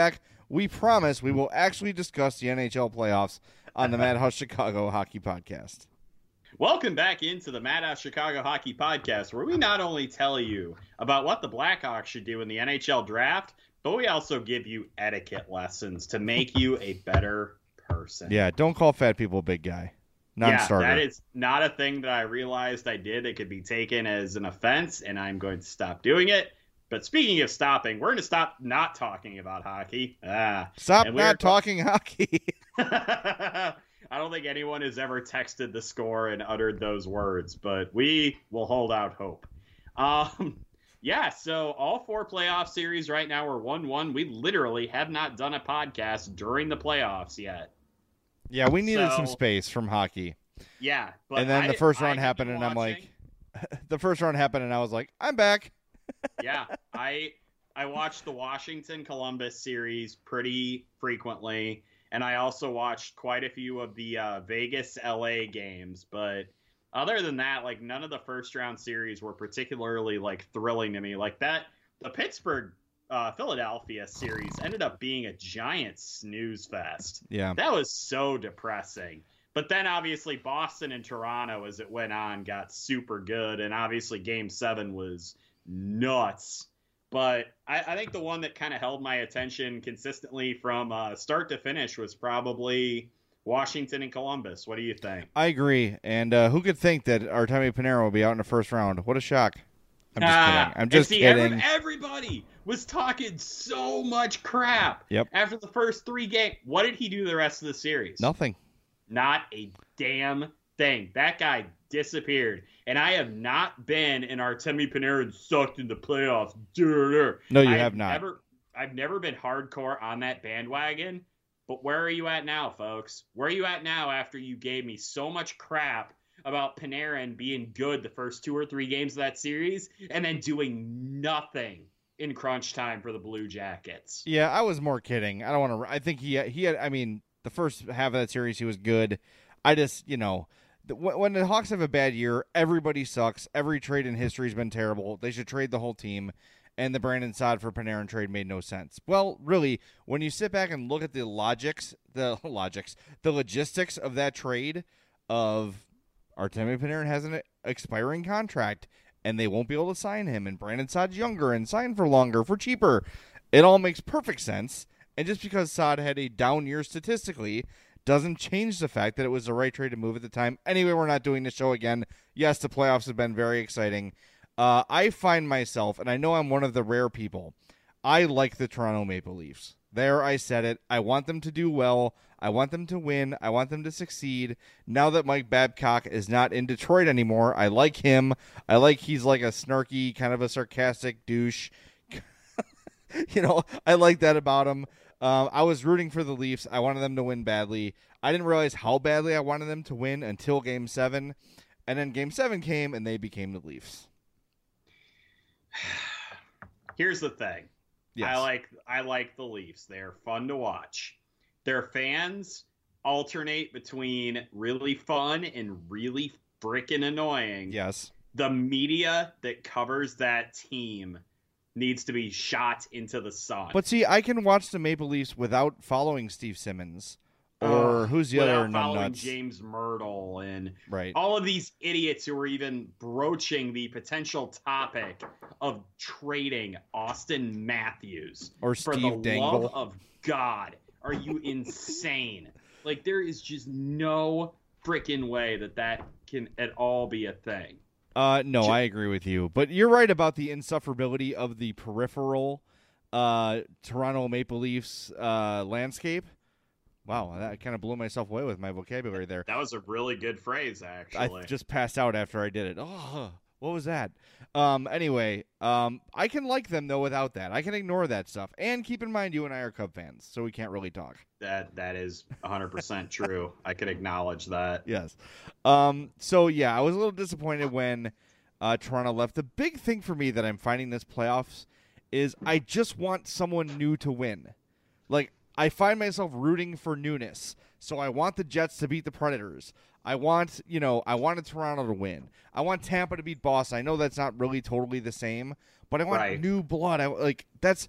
we promise we will actually discuss the N H L playoffs on the Madhouse Chicago Hockey Podcast. Welcome back into the Madhouse Chicago Hockey Podcast, where we not only tell you about what the Blackhawks should do in the N H L draft, but we also give you etiquette lessons to make you a better person. Yeah, don't call fat people big guy. Non-starter. Yeah, that is not a thing that I realized I did. It could be taken as an offense, and I'm going to stop doing it. But speaking of stopping, we're going to stop not talking about hockey. Ah, Stop not talking hockey. I don't think anyone has ever texted the score and uttered those words, but we will hold out hope. Um, yeah, so all four playoff series right now are one one. We literally have not done a podcast during the playoffs yet. Yeah, we needed So, some space from hockey. Yeah. But And then I the did- first I round have happened, been and I'm watching. like, the first round happened, and I was like, I'm back. yeah, I I watched the Washington Columbus series pretty frequently, and I also watched quite a few of the uh, Vegas L A games. But other than that, like none of the first round series were particularly like thrilling to me. Like that, the Pittsburgh uh, Philadelphia series ended up being a giant snooze fest. Yeah. That was so depressing. But then obviously Boston and Toronto, as it went on, got super good, and obviously Game Seven was nuts. But I, I think the one that kind of held my attention consistently from uh, start to finish was probably Washington and Columbus. What do you think? I agree. And uh, who could think that Artemi Panarin will be out in the first round? What a shock. I'm just Ah, kidding. I'm and just see, kidding. every- everybody was talking so much crap Yep. after the first three games. What did he do the rest of the series? Nothing. Not a damn thing. That guy disappeared. And I have not been an Artemi Panarin sucked in the playoffs. Durr. No, you I have not. Never, I've never been hardcore on that bandwagon. But where are you at now, folks? Where are you at now after you gave me so much crap about Panarin being good the first two or three games of that series and then doing nothing in crunch time for the Blue Jackets? Yeah, I was more kidding. I don't want to. I think he he had. I mean, the first half of that series he was good. I just, you know, the, when the Hawks have a bad year, everybody sucks. Every trade in history has been terrible. They should trade the whole team. And the Brandon Saad for Panarin trade made no sense. Well, really, when you sit back and look at the logics, the logics, the logistics of that trade, of Artemi Panarin has an expiring contract, and they won't be able to sign him, and Brandon Saad's younger and sign for longer for cheaper. It all makes perfect sense. And just because Saad had a down year statistically doesn't change the fact that it was the right trade to move at the time. Anyway, we're not doing the show again. Yes, the playoffs have been very exciting. Uh, I find myself, and I know I'm one of the rare people, I like the Toronto Maple Leafs. There, I said it. I want them to do well. I want them to win. I want them to succeed. Now that Mike Babcock is not in Detroit anymore, I like him. I like he's like a snarky, kind of a sarcastic douche. You know, I like that about him. Um, I was rooting for the Leafs. I wanted them to win badly. I didn't realize how badly I wanted them to win until Game seven. And then Game seven came, and they became the Leafs. Here's the thing. Yes. I like I like the Leafs. They're fun to watch. Their fans alternate between really fun and really freaking annoying. Yes. The media that covers that team needs to be shot into the sun. But see, I can watch the Maple Leafs without following Steve Simmons. Or Uh, who's the without other following numbnuts? James Myrtle and Right. all of these idiots who are even broaching the potential topic of trading Austin Matthews Or for Steve the Dangle. love of God. Are you insane? Like, there is just no freaking way that that can at all be a thing. Uh, no, Ju- I agree with you. But you're right about the insufferability of the peripheral uh, Toronto Maple Leafs uh, landscape. Wow, that kind of blew myself away with my vocabulary there. That was a really good phrase, actually. I just passed out after I did it. Oh, what was that? Um, anyway, um, I can like them, though, without that. I can ignore that stuff. And keep in mind, you and I are Cub fans, so we can't really talk. That That is one hundred percent true. I could acknowledge that. Yes. Um, so, yeah, I was a little disappointed when uh, Toronto left. The big thing for me that I'm finding this playoffs is I just want someone new to win. Like, I find myself rooting for newness. So I want the Jets to beat the Predators. I want, you know, I wanted Toronto to win. I want Tampa to beat Boston. I know that's not really totally the same, but I want Right. new blood. I like that's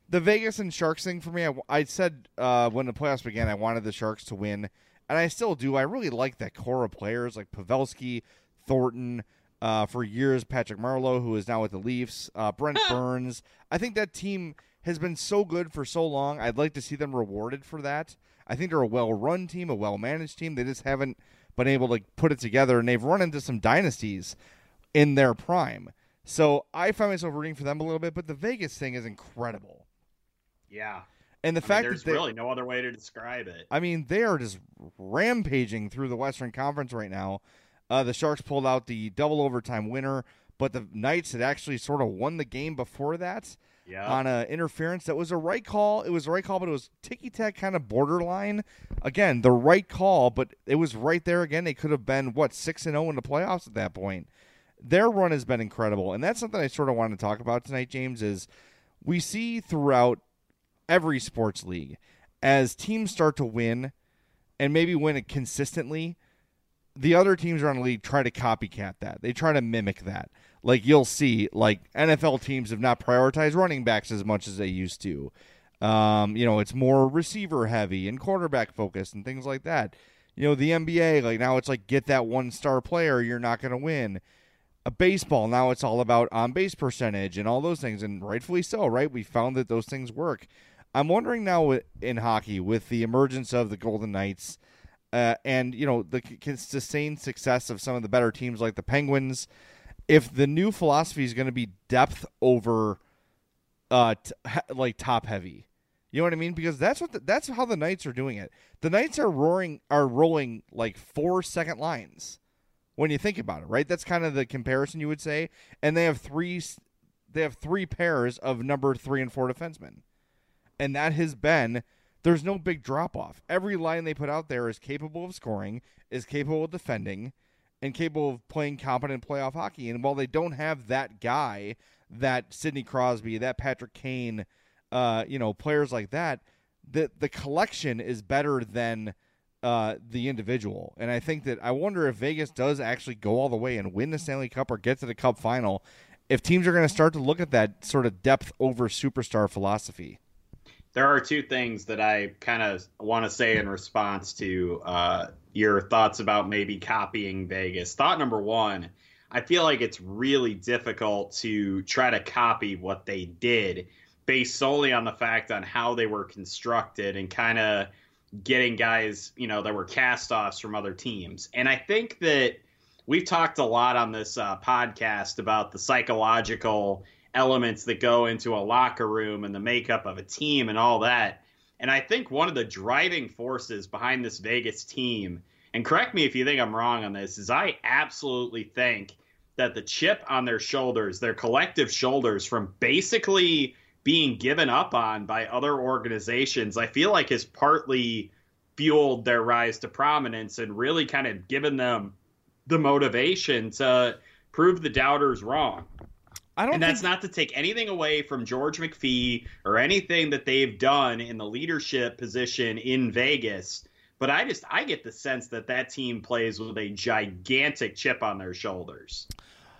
the Vegas and Sharks thing for me, I, I said uh, when the playoffs began, I wanted the Sharks to win, and I still do. I really like that core of players like Pavelski, Thornton, uh, for years, Patrick Marleau, who is now with the Leafs, uh, Brent Burns. I think that team has been so good for so long. I'd like to see them rewarded for that. I think they're a well-run team, a well-managed team. They just haven't been able to put it together, and they've run into some dynasties in their prime. So I find myself rooting for them a little bit, but the Vegas thing is incredible. Yeah. And the I fact mean, there's that they, really no other way to describe it. I mean, they are just rampaging through the Western Conference right now. Uh, the Sharks pulled out the double overtime winner, but the Knights had actually sort of won the game before that yeah. on an interference. That was a right call. It was the right call, but it was ticky-tack kind of borderline. Again, the right call, but it was right there again. They could have been, what, six and oh in the playoffs at that point. Their run has been incredible, and that's something I sort of wanted to talk about tonight, James, is we see throughout every sports league, as teams start to win and maybe win it consistently, the other teams around the league try to copycat that. They try to mimic that. Like you'll see, like N F L teams have not prioritized running backs as much as they used to. Um, you know, it's more receiver heavy and quarterback focused and things like that. You know, the N B A, like now it's like get that one star player, you're not going to win. A baseball, now it's all about on-base percentage and all those things, and rightfully so, right? We found that those things work. I'm wondering now in hockey, with the emergence of the Golden Knights uh, and, you know, the c- sustained success of some of the better teams like the Penguins, if the new philosophy is going to be depth over uh, t- ha- like top-heavy. You know what I mean? Because that's what the, that's how the Knights are doing it. The Knights are roaring are rolling like four second lines. When you think about it, right? That's kind of the comparison you would say. And they have three they have three pairs of number three and four defensemen. And that has been, there's no big drop-off. Every line they put out there is capable of scoring, is capable of defending, and capable of playing competent playoff hockey. And while they don't have that guy, that Sidney Crosby, that Patrick Kane, uh, you know, players like that, the the collection is better than Uh, the individual. And I think that I wonder if Vegas does actually go all the way and win the Stanley Cup or get to the Cup final, if teams are going to start to look at that sort of depth over superstar philosophy. There are two things that I kind of want to say in response to uh, your thoughts about maybe copying Vegas. Thought number one, I feel like it's really difficult to try to copy what they did based solely on the fact on how they were constructed and kind of getting guys, you know, that were cast-offs from other teams. And I think that we've talked a lot on this uh, podcast about the psychological elements that go into a locker room and the makeup of a team and all that. And I think one of the driving forces behind this Vegas team, and correct me if you think I'm wrong on this, is I absolutely think that the chip on their shoulders, their collective shoulders from basically being given up on by other organizations, I feel like has partly fueled their rise to prominence and really kind of given them the motivation to prove the doubters wrong. I don't and that's think... not to take anything away from George McPhee or anything that they've done in the leadership position in Vegas. But I just, I get the sense that that team plays with a gigantic chip on their shoulders.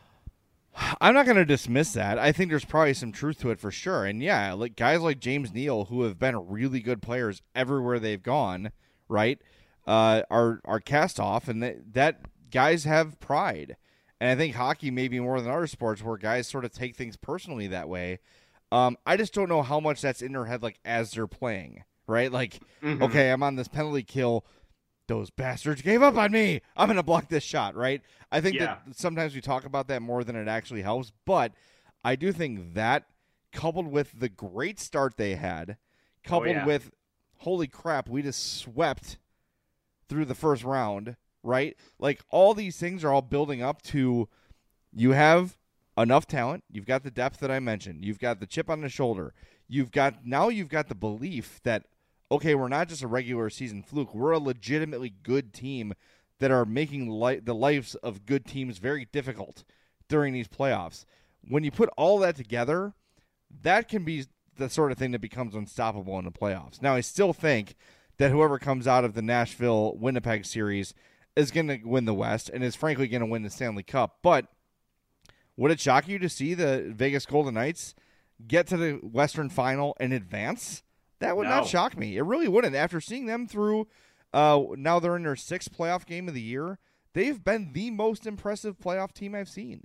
I'm not going to dismiss that. I think there's probably some truth to it for sure. And yeah, like guys like James Neal, who have been really good players everywhere they've gone, right, uh, are are cast off, and that, that guys have pride. And I think hockey maybe more than other sports where guys sort of take things personally that way. Um, I just don't know how much that's in their head, like as they're playing, right? Like, mm-hmm. okay, I'm on this penalty kill. Those bastards gave up on me. I'm going to block this shot, right? I think yeah. that sometimes we talk about that more than it actually helps, but I do think that coupled with the great start they had, coupled oh, yeah. with, holy crap, we just swept through the first round, right? Like all these things are all building up to you have enough talent. You've got the depth that I mentioned. You've got the chip on the shoulder. You've got now you've got the belief that, okay, we're not just a regular season fluke. We're a legitimately good team that are making li- the lives of good teams very difficult during these playoffs. When you put all that together, that can be the sort of thing that becomes unstoppable in the playoffs. Now, I still think that whoever comes out of the Nashville-Winnipeg series is going to win the West and is frankly going to win the Stanley Cup. But would it shock you to see the Vegas Golden Knights get to the Western Final and advance? That would No. not shock me. It really wouldn't. After seeing them through, uh, now they're in their sixth playoff game of the year. They've been the most impressive playoff team I've seen.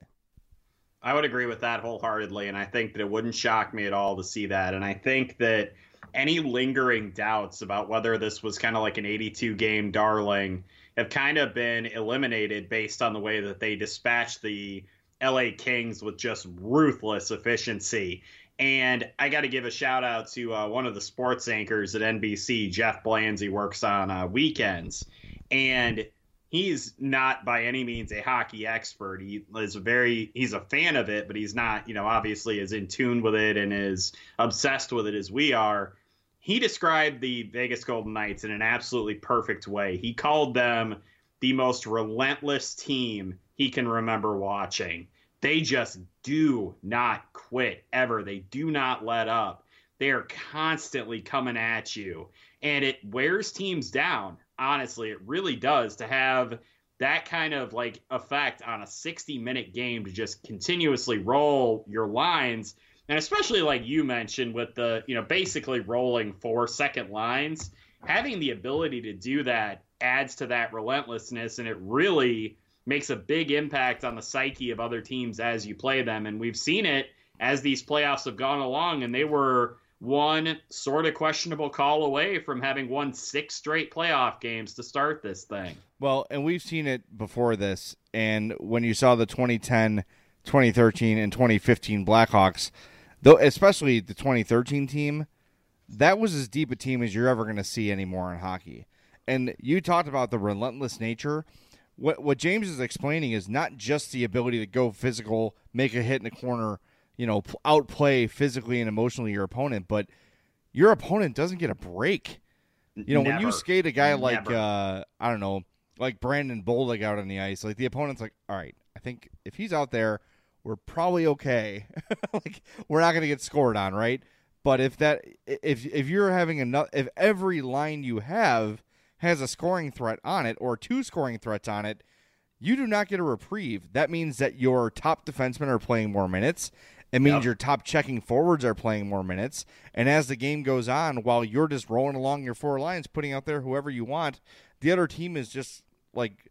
I would agree with that wholeheartedly, and I think that it wouldn't shock me at all to see that. And I think that any lingering doubts about whether this was kind of like an eighty-two game darling have kind of been eliminated based on the way that they dispatched the L A Kings with just ruthless efficiency. And I got to give a shout out to uh, one of the sports anchors at N B C, Jeff Blanzy, works on uh, weekends. And he's not by any means a hockey expert. He is a very, he's a fan of it, but he's not, you know, obviously as in tune with it and as obsessed with it as we are. He described the Vegas Golden Knights in an absolutely perfect way. He called them the most relentless team he can remember watching. They just do not quit ever. They do not let up. They are constantly coming at you. And it wears teams down. Honestly, it really does, to have that kind of like effect on a sixty minute game, to just continuously roll your lines. And especially like you mentioned with the, you know, basically rolling four second lines, having the ability to do that adds to that relentlessness. And it really makes a big impact on the psyche of other teams as you play them. And we've seen it as these playoffs have gone along, and they were one sort of questionable call away from having won six straight playoff games to start this thing. Well, and we've seen it before this, and when you saw the twenty ten, twenty thirteen, and twenty fifteen Blackhawks, though, especially the twenty thirteen team, that was as deep a team as you're ever going to see anymore in hockey. And you talked about the relentless nature. What what James is explaining is not just the ability to go physical, make a hit in the corner, you know, outplay physically and emotionally your opponent, but your opponent doesn't get a break. You know, Never. when you skate a guy like, Never. uh, I don't know, like Brandon Bollig out on the ice, like the opponent's like, all right, I think if he's out there, we're probably okay. Like, we're not going to get scored on, right? But if that, if if you're having enough, if every line you have has a scoring threat on it or two scoring threats on it, you do not get a reprieve. That means that your top defensemen are playing more minutes. It means Yep. your top checking forwards are playing more minutes. And as the game goes on, while you're just rolling along your four lines, putting out there whoever you want, the other team is just like,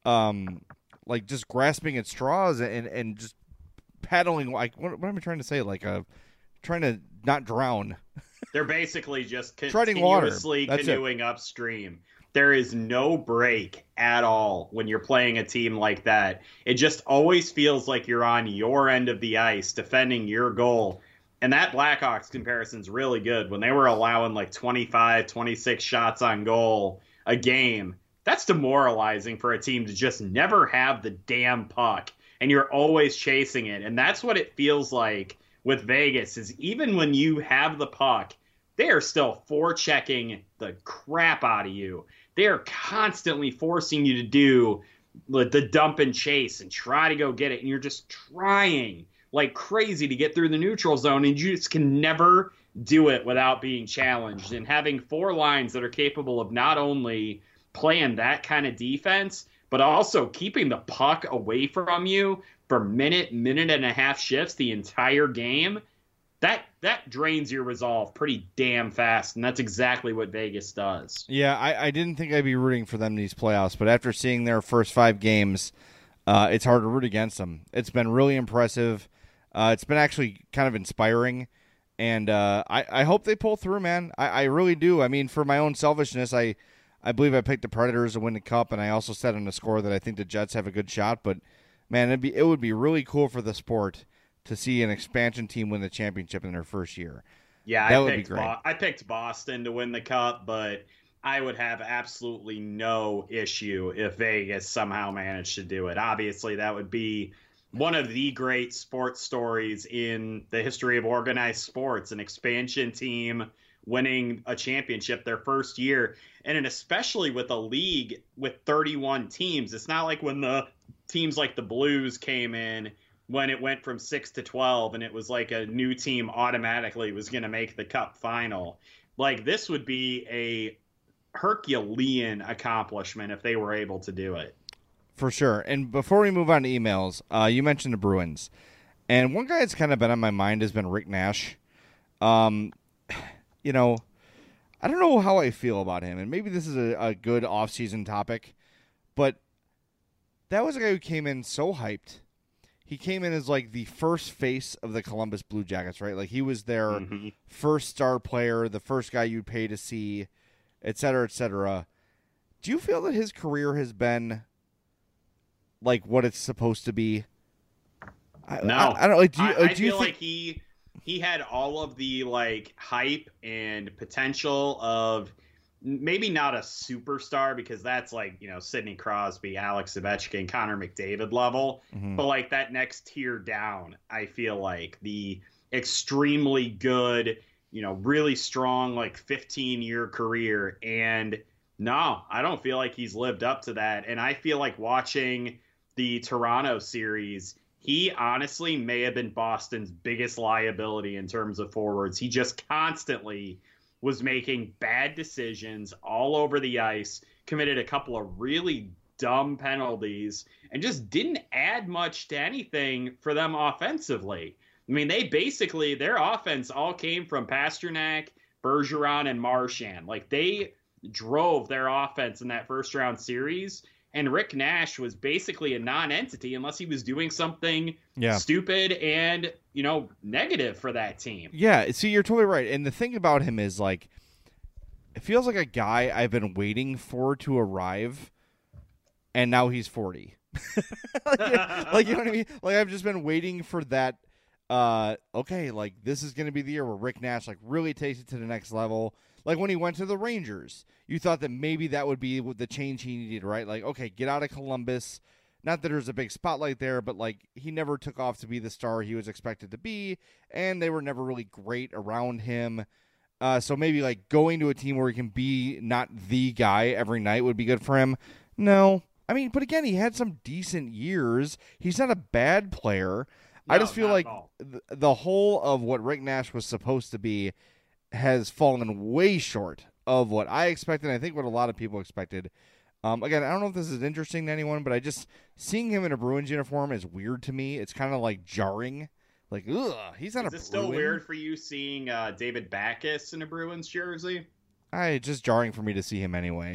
um, like just grasping at straws and, and just paddling. Like, what, what am I trying to say? Like a, trying to not drown. They're basically just Treading water. continuously That's it. canoeing upstream. There is no break at all when you're playing a team like that. It just always feels like you're on your end of the ice defending your goal. And that Blackhawks comparison is really good. When they were allowing like twenty-five, twenty-six shots on goal a game, that's demoralizing for a team to just never have the damn puck. And you're always chasing it. And that's what it feels like with Vegas, is even when you have the puck, they are still forechecking the crap out of you. They are constantly forcing you to do the dump and chase and try to go get it. And you're just trying like crazy to get through the neutral zone, and you just can never do it without being challenged. And having four lines that are capable of not only playing that kind of defense, but also keeping the puck away from you for minute, minute and a half shifts the entire game, that that drains your resolve pretty damn fast, and that's exactly what Vegas does. Yeah, I, I didn't think I'd be rooting for them in these playoffs, but after seeing their first five games, uh, it's hard to root against them. It's been really impressive. Uh, it's been actually kind of inspiring, and uh, I, I hope they pull through, man. I, I really do. I mean, for my own selfishness, I, I believe I picked the Predators to win the Cup, and I also said on the score that I think the Jets have a good shot, but, man, it'd be, it would be really cool for the sport to see an expansion team win the championship in their first year. Yeah, that I would picked be great. Bo- I picked Boston to win the Cup, but I would have absolutely no issue if Vegas somehow managed to do it. Obviously, that would be one of the great sports stories in the history of organized sports, an expansion team winning a championship their first year. And then especially with a league with thirty-one teams, it's not like when the teams like the Blues came in when it went from six to twelve and it was like a new team automatically was going to make the Cup final. Like, this would be a Herculean accomplishment if they were able to do it. For sure. And before we move on to emails, uh, you mentioned the Bruins. And one guy that's kind of been on my mind has been Rick Nash. Um, you know, I don't know how I feel about him, and maybe this is a, a good off-season topic, but that was a guy who came in so hyped. He came in as like the first face of the Columbus Blue Jackets, right? Like he was their mm-hmm. first star player, the first guy you'd pay to see, et cetera, et cetera. Do you feel that his career has been like what it's supposed to be? I, no, I, I don't like. Do you, I, I do you feel think... like he he had all of the like hype and potential of maybe not a superstar, because that's like, you know, Sidney Crosby, Alex Ovechkin, Connor McDavid level, mm-hmm. but like that next tier down, I feel like the extremely good, you know, really strong, like fifteen year career. And no, I don't feel like he's lived up to that. And I feel like watching the Toronto series, he honestly may have been Boston's biggest liability in terms of forwards. He just constantly was making bad decisions all over the ice, committed a couple of really dumb penalties, and just didn't add much to anything for them offensively. I mean, they basically, their offense all came from Pasternak, Bergeron, and Marchand. Like, they drove their offense in that first round series, and Rick Nash was basically a non-entity unless he was doing something yeah. stupid and, you know, negative for that team. Yeah, see, you're totally right. And the thing about him is, like, it feels like a guy I've been waiting for to arrive, and now he's forty. like, like, you know what I mean? Like, I've just been waiting for that, uh, okay, like, this is going to be the year where Rick Nash, like, really takes it to the next level. Like when he went to the Rangers, you thought that maybe that would be the change he needed, right? Like, okay, get out of Columbus. Not that there's a big spotlight there, but like he never took off to be the star he was expected to be, and they were never really great around him. Uh, so maybe like going to a team where he can be not the guy every night would be good for him. No. I mean, but again, he had some decent years. He's not a bad player. No, I just feel like th- the whole of what Rick Nash was supposed to be has fallen way short of what I expected, and I think what a lot of people expected. Um, again, I don't know if this is interesting to anyone, but I just, seeing him in a Bruins uniform is weird to me. It's kind of like jarring. Like, ugh, he's not is a Bruin. Is it still weird for you seeing uh, David Backes in a Bruins jersey? I, it's just jarring for me to see him anyway.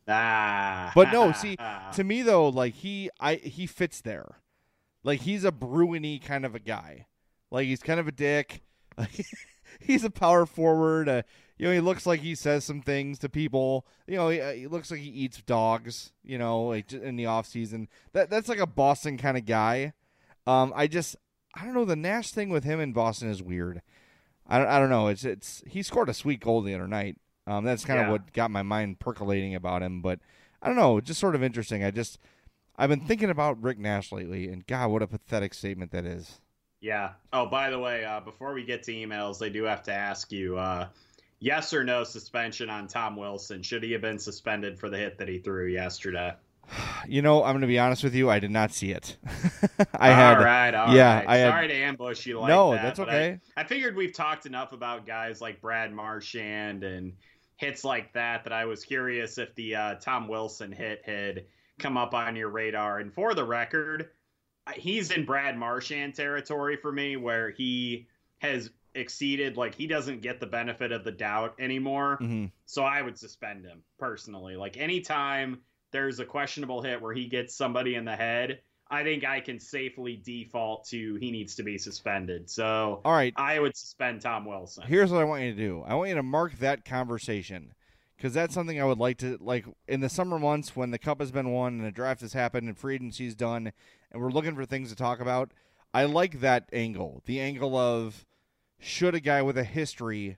Ah. But no, see, to me though, like he, I, he fits there. Like he's a Bruin-y kind of a guy. Like he's kind of a dick. Like he's a power forward. Uh, you know, he looks like he says some things to people. You know, he, uh, he looks like he eats dogs. You know, like in the off season. That that's like a Boston kind of guy. Um, I just, I don't know. The Nash thing with him in Boston is weird. I don't, I don't know. It's it's he scored a sweet goal the other night. Um, that's kind of yeah. what got my mind percolating about him. But I don't know. Just sort of interesting. I just, I've been thinking about Rick Nash lately, and God, what a pathetic statement that is. Yeah. Oh, by the way, uh, before we get to emails, I do have to ask you, uh, yes or no suspension on Tom Wilson? Should he have been suspended for the hit that he threw yesterday? You know, I'm going to be honest with you. I did not see it. I all had, right, all yeah, right. I had, Sorry to ambush you like no, that. No, that's okay. I, I figured we've talked enough about guys like Brad Marchand and hits like that that I was curious if the uh, Tom Wilson hit had come up on your radar. And for the record, he's in Brad Marchand territory for me, where he has exceeded, like he doesn't get the benefit of the doubt anymore. Mm-hmm. So I would suspend him personally. Like anytime there's a questionable hit where he gets somebody in the head, I think I can safely default to he needs to be suspended. So all right, I would suspend Tom Wilson. Here's what I want you to do. I want you to mark that conversation, because that's something I would like to, like in the summer months when the Cup has been won and the draft has happened and free agency's done and we're looking for things to talk about. I like that angle, the angle of should a guy with a history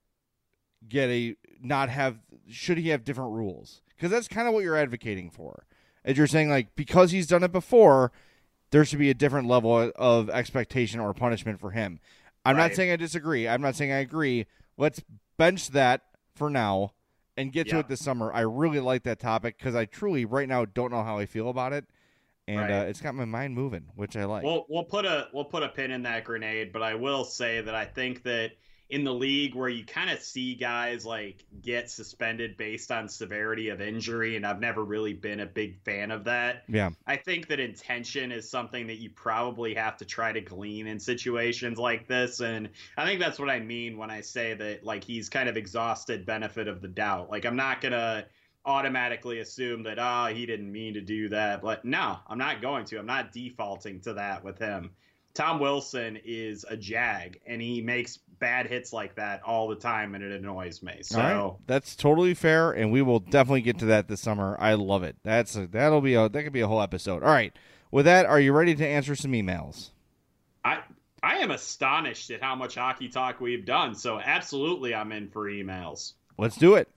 get a not have should he have different rules? Because that's kind of what you're advocating for. As you're saying, like, because he's done it before, there should be a different level of expectation or punishment for him. I'm right. not saying I disagree. I'm not saying I agree. Let's bench that for now and get yeah. to it this summer. I really like that topic because I truly, right now, don't know how I feel about it. And right. uh, it's got my mind moving, which I like. We'll, we'll, put a, we'll put a pin in that grenade, but I will say that I think that in the league where you kind of see guys like get suspended based on severity of injury, and I've never really been a big fan of that. Yeah. I think that intention is something that you probably have to try to glean in situations like this, and I think that's what I mean when I say that like he's kind of exhausted benefit of the doubt. Like I'm not gonna automatically assume that ah oh, he didn't mean to do that, but no, I'm not going to. I'm not defaulting to that with him. Tom Wilson is a jag, and he makes bad hits like that all the time, and it annoys me. So all right. That's totally fair, and we will definitely get to that this summer. I love it. That's a, that'll be a that could be a whole episode. All right. With that, are you ready to answer some emails? I I am astonished at how much hockey talk we've done. So absolutely, I'm in for emails. Let's do it.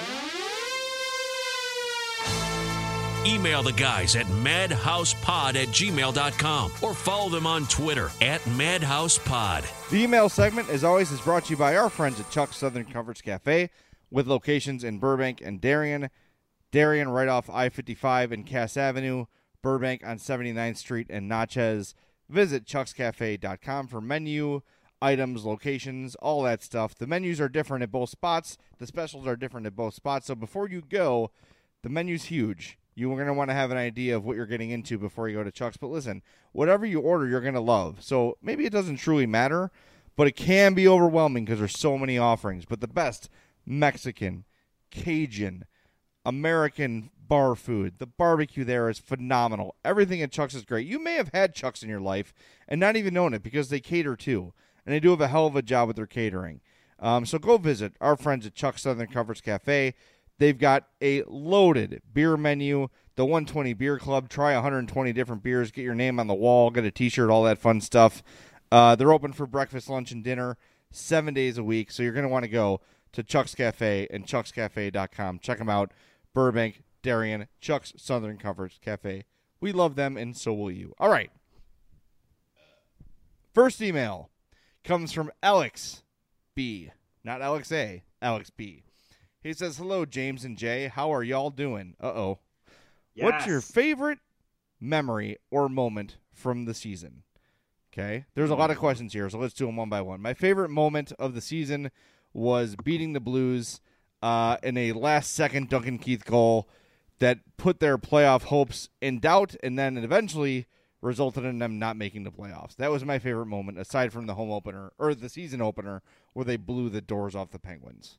Email the guys at madhousepod at gmail dot com or follow them on Twitter at madhousepod. The email segment, as always, is brought to you by our friends at Chuck's Southern Comforts Cafe, with locations in Burbank and Darien. Darien right off I fifty-five and Cass Avenue, Burbank on seventy-ninth Street and Natchez. Visit chucks cafe dot com for menu, items, locations, all that stuff. The menus are different at both spots. The specials are different at both spots. So before you go, the menu's huge. You're going to want to have an idea of what you're getting into before you go to Chuck's. But listen, whatever you order, you're going to love. So maybe it doesn't truly matter, but it can be overwhelming because there's so many offerings. But the best Mexican, Cajun, American bar food, the barbecue there is phenomenal. Everything at Chuck's is great. You may have had Chuck's in your life and not even known it because they cater too. And they do have a hell of a job with their catering. Um, so go visit our friends at Chuck's Southern Comforts Cafe. They've got a loaded beer menu, the one twenty Beer Club. Try one hundred twenty different beers. Get your name on the wall. Get a T-shirt, all that fun stuff. Uh, they're open for breakfast, lunch, and dinner seven days a week. So you're going to want to go to Chuck's Cafe and chucks cafe dot com. Check them out. Burbank, Darien, Chuck's Southern Comforts Cafe. We love them, and so will you. All right. First email comes from Alex B. Not Alex A. Alex B. He says, hello, James and Jay. How are y'all doing? Uh-oh. Yes. What's your favorite memory or moment from the season? Okay. There's a lot of questions here, so let's do them one by one. My favorite moment of the season was beating the Blues uh, in a last-second Duncan Keith goal that put their playoff hopes in doubt and then eventually resulted in them not making the playoffs. That was my favorite moment, aside from the home opener, or the season opener, where they blew the doors off the Penguins.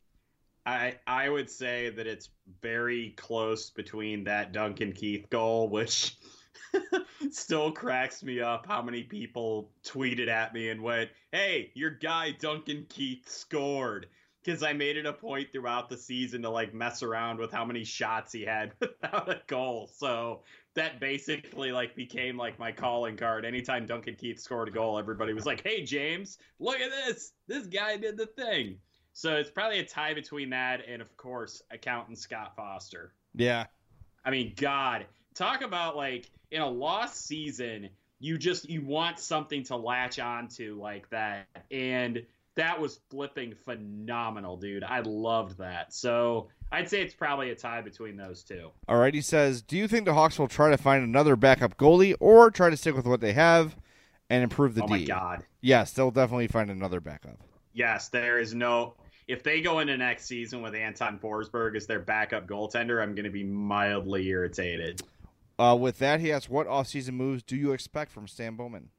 I I would say that it's very close between that Duncan Keith goal, which still cracks me up how many people tweeted at me and went, hey, your guy Duncan Keith scored. Because I made it a point throughout the season to like mess around with how many shots he had without a goal. So that basically like became like my calling card. Anytime Duncan Keith scored a goal, everybody was like, hey, James, look at this. This guy did the thing. So it's probably a tie between that and, of course, accountant Scott Foster. Yeah. I mean, God, talk about like in a lost season, you just you want something to latch onto like that. And that was flipping phenomenal, dude. I loved that. So I'd say it's probably a tie between those two. All right. He says, do you think the Hawks will try to find another backup goalie or try to stick with what they have and improve the oh D? Oh, my God. Yes, they'll definitely find another backup. Yes, there is no – if they go into next season with Anton Forsberg as their backup goaltender, I'm going to be mildly irritated. Uh, with that, he asks, what offseason moves do you expect from Stan Bowman?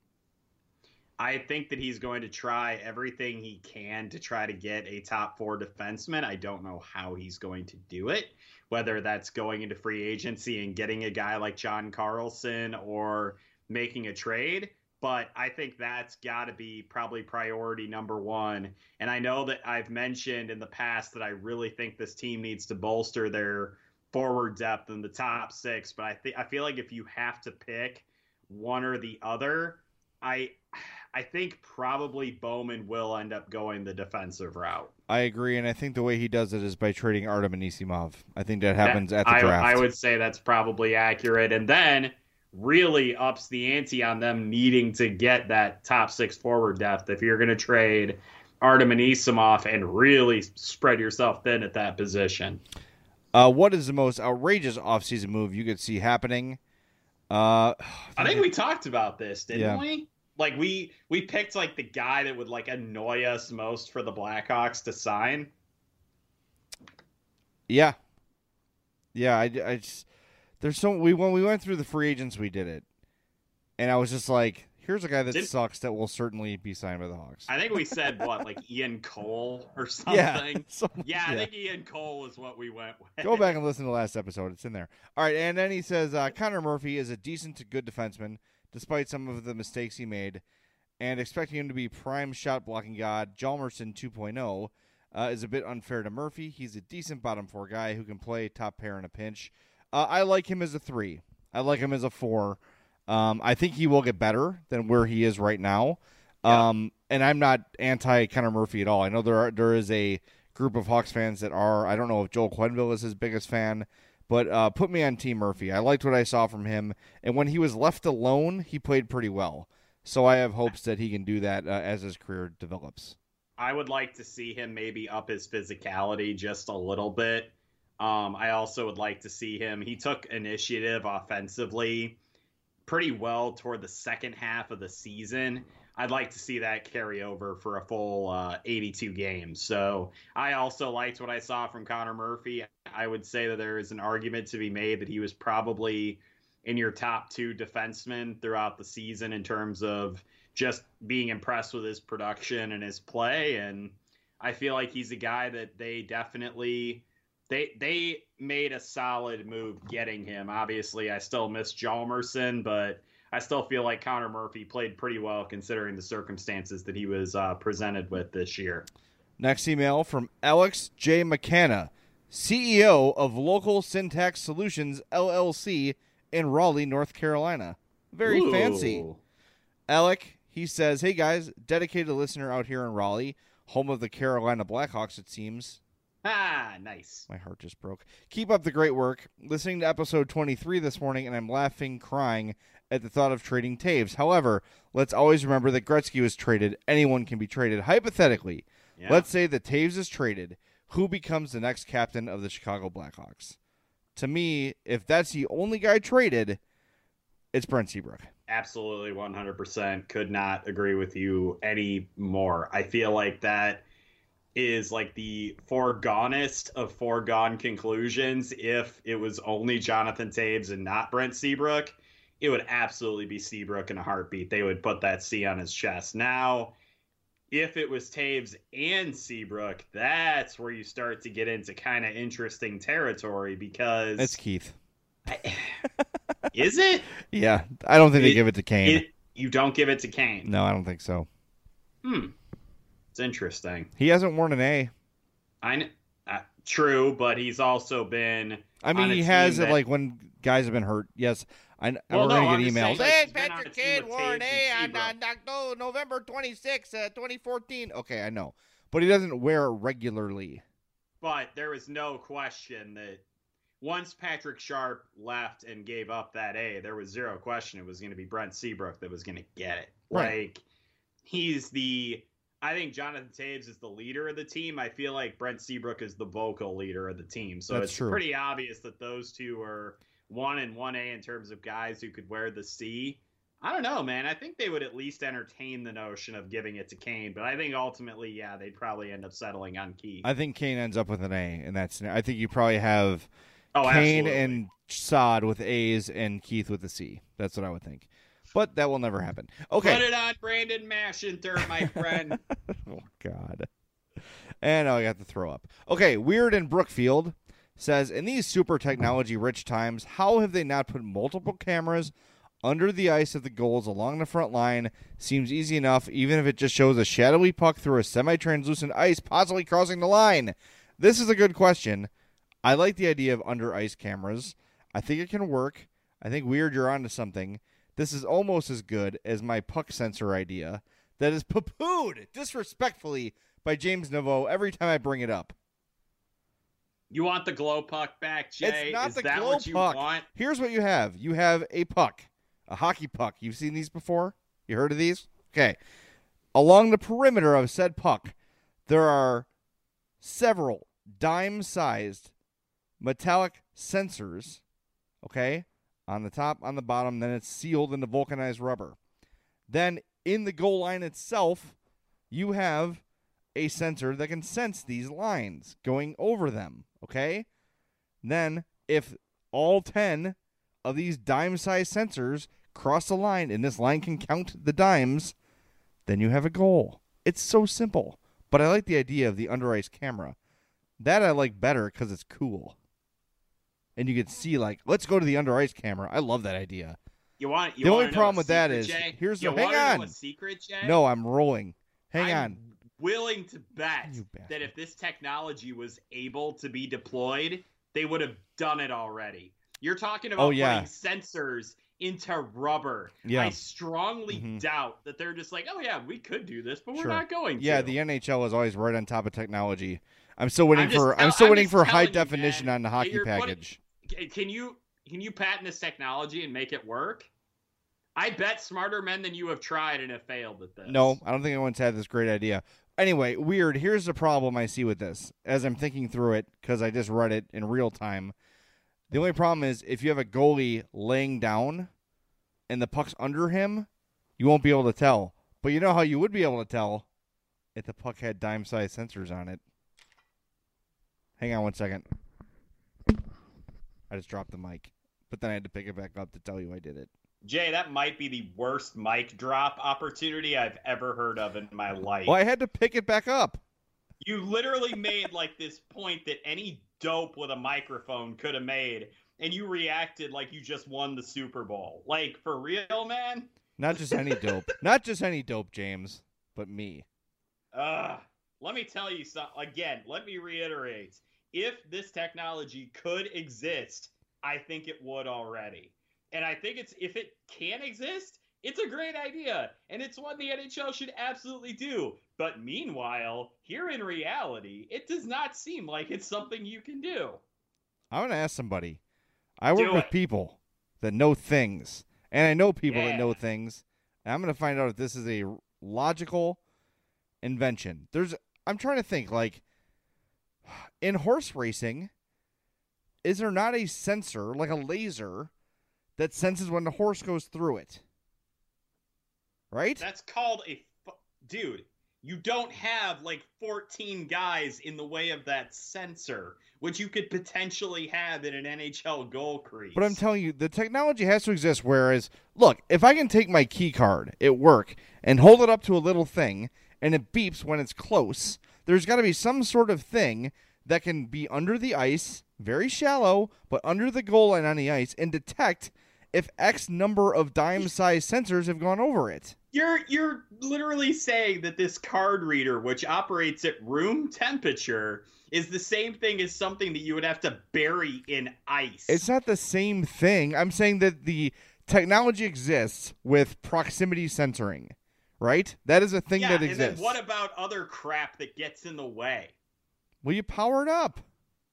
I think that he's going to try everything he can to try to get a top four defenseman. I don't know how he's going to do it, whether that's going into free agency and getting a guy like John Carlson or making a trade. But I think that's got to be probably priority number one. And I know that I've mentioned in the past that I really think this team needs to bolster their forward depth in the top six. But I think I feel like if you have to pick one or the other, I I think probably Bowman will end up going the defensive route. I agree, and I think the way he does it is by trading Artem Anisimov. I think that happens that, at the I, draft. I would say that's probably accurate. And then really ups the ante on them needing to get that top six forward depth if you're going to trade Artem Anisimov and really spread yourself thin at that position. Uh, what is the most outrageous offseason move you could see happening? Uh, I think we talked about this, didn't yeah. we? like we we picked like the guy that would like annoy us most for the Blackhawks to sign. Yeah, yeah. I, I just there's so we when we went through the free agents, we did it, and I was just like, here's a guy that Did, sucks that will certainly be signed by the Hawks. I think we said what, like Ian Cole or something. Yeah, so, yeah, I yeah. think Ian Cole is what we went with. Go back and listen to the last episode; it's in there. All right, and then he says uh, Connor Murphy is a decent to good defenseman, despite some of the mistakes he made, and expecting him to be prime shot blocking god Hjalmarsson two point oh. Uh, is a bit unfair to Murphy. He's a decent bottom four guy who can play top pair in a pinch. Uh, I like him as a three. I like him as a four. Um, I think he will get better than where he is right now. Um, yeah. And I'm not anti Connor Murphy at all. I know there are, there is a group of Hawks fans that are. I don't know if Joel Quenneville is his biggest fan, but uh, put me on Team Murphy. I liked what I saw from him, and when he was left alone, he played pretty well. So I have hopes that he can do that uh, as his career develops. I would like to see him maybe up his physicality just a little bit. Um, I also would like to see him. He took initiative offensively pretty well toward the second half of the season. I'd like to see that carry over for a full uh, eighty-two games. So I also liked what I saw from Connor Murphy. I would say that there is an argument to be made that he was probably in your top two defensemen throughout the season in terms of just being impressed with his production and his play. And I feel like he's a guy that they definitely, they they made a solid move getting him. Obviously, I still miss Hjalmarsson, but I still feel like Connor Murphy played pretty well considering the circumstances that he was uh, presented with this year. Next email from Alex J. McKenna, C E O of Local Syntax Solutions, L L C, in Raleigh, North Carolina. Very Ooh. fancy. Alec, he says, hey guys, dedicated listener out here in Raleigh, home of the Carolina Blackhawks, it seems. Ah, nice. My heart just broke. Keep up the great work. Listening to episode twenty-three this morning, and I'm laughing, crying at the thought of trading Taves. However, let's always remember that Gretzky was traded. Anyone can be traded. Hypothetically, yeah. Let's say that Taves is traded. Who becomes the next captain of the Chicago Blackhawks? To me, if that's the only guy traded, it's Brent Seabrook. Absolutely, one hundred percent. Could not agree with you any more. I feel like that is like the foregonest of foregone conclusions. If it was only Jonathan Taves and not Brent Seabrook, it would absolutely be Seabrook in a heartbeat. They would put that C on his chest. Now, if it was Taves and Seabrook, that's where you start to get into kind of interesting territory because... It's Keith. I, is it? Yeah, I don't think it, they give it to Kane. It, you don't give it to Kane? No, I don't think so. Hmm. It's interesting. He hasn't worn an A. I uh, true, but he's also been. I mean, he has it that, like when guys have been hurt. Yes, I. Well, we're no, gonna get emails. Saying, hey, like, Patrick Kane wore an A on uh, no, November twenty-sixth, uh, twenty fourteen. Okay, I know, but he doesn't wear it regularly. But there is no question that once Patrick Sharp left and gave up that A, there was zero question it was going to be Brent Seabrook that was going to get it. Right. Like, he's the. I think Jonathan Taves is the leader of the team. I feel like Brent Seabrook is the vocal leader of the team. So That's it's true. pretty obvious that those two are one and one A in terms of guys who could wear the C. I don't know, man. I think they would at least entertain the notion of giving it to Kane. But I think ultimately, yeah, they'd probably end up settling on Keith. I think Kane ends up with an A, and that's. I think you probably have oh, Kane absolutely. and Saad with A's and Keith with a C. That's what I would think. But that will never happen. Okay. Put it on Brandon Mashinter, my friend. Oh, God. And oh, I got to throw up. Okay, Weird in Brookfield says, in these super technology-rich times, how have they not put multiple cameras under the ice of the goals along the front line? Seems easy enough, even if it just shows a shadowy puck through a semi-translucent ice, possibly crossing the line. This is a good question. I like the idea of under-ice cameras. I think it can work. I think, Weird, you're onto something. This is almost as good as my puck sensor idea that is poo-pooed disrespectfully by James Naveau every time I bring it up. You want the glow puck back, Jay? It's not is the that glow what you puck. want? Here's what you have. You have a puck, a hockey puck. You've seen these before? You heard of these? Okay. Along the perimeter of said puck, there are several dime-sized metallic sensors, okay, on the top, on the bottom, then it's sealed into vulcanized rubber. Then in the goal line itself, you have a sensor that can sense these lines going over them, okay? Then, if all ten of these dime-sized sensors cross the line, and this line can count the dimes, then you have a goal. It's so simple. But I like the idea of the under-ice camera. That I like better because it's cool. And you can see, like, let's go to the under-ice camera. I love that idea. You want you the want only problem with that is, Jay? here's you the, hang on. Know a secret, Jay? No, I'm rolling. Hang I'm on. willing to bet You bastard. that if this technology was able to be deployed, they would have done it already. You're talking about Oh, yeah. putting sensors into rubber. Yeah. I strongly Mhm. doubt that they're just like, oh yeah, we could do this, but we're Sure. not going to. Yeah, the N H L is always right on top of technology. I'm still waiting I'm just for tell- I'm still I'm waiting just for high telling you, definition man, on the that hockey you're putting- package. Can you can you patent this technology and make it work? I bet smarter men than you have tried and have failed at this. No, I don't think anyone's had this great idea. Anyway, weird. Here's the problem I see with this as I'm thinking through it because I just read it in real time. The only problem is if you have a goalie laying down and the puck's under him, you won't be able to tell. But you know how you would be able to tell if the puck had dime-sized sensors on it. Hang on one second. I just dropped the mic, but then I had to pick it back up to tell you I did it. Jay, that might be the worst mic drop opportunity I've ever heard of in my life. Well, I had to pick it back up. You literally made like this point that any dope with a microphone could have made, and you reacted like you just won the Super Bowl. Like, for real, man? Not just any dope. Not just any dope, James, but me. Uh, let me tell you something. Again, let me reiterate. If this technology could exist, I think it would already. And I think it's if it can exist, it's a great idea. And it's one the N H L should absolutely do. But meanwhile, here in reality, it does not seem like it's something you can do. I'm going to ask somebody. I work Do with it. people that know things, and I know people Yeah. that know things. And I'm going to find out if this is a logical invention. There's, I'm trying to think, like, in horse racing, is there not a sensor, like a laser, that senses when the horse goes through it? Right? That's called a... Fu- Dude, you don't have like fourteen guys in the way of that sensor, which you could potentially have in an N H L goal crease. But I'm telling you, the technology has to exist. Whereas, look, if I can take my key card at work and hold it up to a little thing and it beeps when it's close, there's got to be some sort of thing that can be under the ice, very shallow, but under the goal line on the ice, and detect if X number of dime-sized sensors have gone over it. You're you're literally saying that this card reader, which operates at room temperature, is the same thing as something that you would have to bury in ice. It's not the same thing. I'm saying that the technology exists with proximity censoring, right? That is a thing yeah, that and exists. then what about other crap that gets in the way? Will you power it up?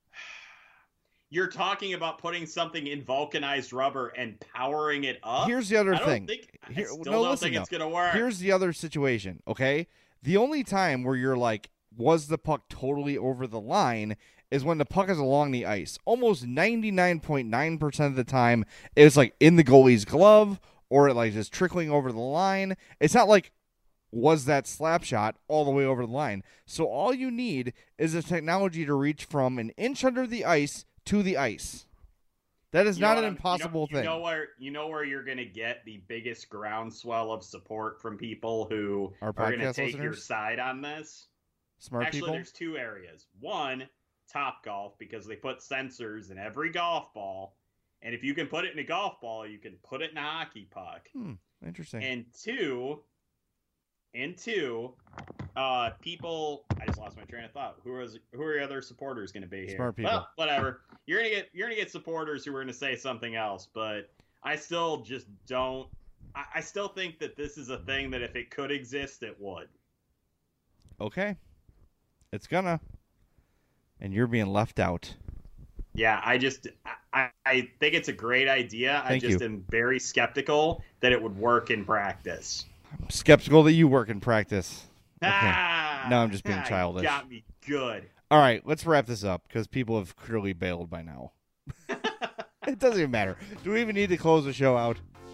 You're talking about putting something in vulcanized rubber and powering it up? Here's the other I don't thing. think, I Here- still no, don't listen, think no. it's going to work. Here's the other situation, okay? The only time where you're like, was the puck totally over the line is when the puck is along the ice. Almost ninety-nine point nine percent of the time, it's like in the goalie's glove or it like just trickling over the line. It's not like, was that slap shot all the way over the line? So all you need is a technology to reach from an inch under the ice to the ice. That is You know not what an I'm- impossible you know, thing. You know where you know where you're going to get the biggest groundswell of support from people who Our are going to podcast take your listeners? side on this? Smart Actually, people. there's two areas. One, Top Golf, because they put sensors in every golf ball, and if you can put it in a golf ball, you can put it in a hockey puck. Hmm, interesting. And two, and two, uh, people. I just lost my train of thought. Who is who are your other supporters going to be here? Smart people. Well, whatever. You're gonna get you're gonna get supporters who are going to say something else, but I still just don't. I, I still think that this is a thing that if it could exist, it would. Okay. It's gonna. And you're being left out. Yeah, I just I, I think it's a great idea. Thank I just you. am very skeptical that it would work in practice. I'm skeptical that you work in practice. Okay. Ah, No, I'm just being ah, you childish. Got me good. All right, let's wrap this up because people have clearly bailed by now. It doesn't even matter. Do we even need to close the show out?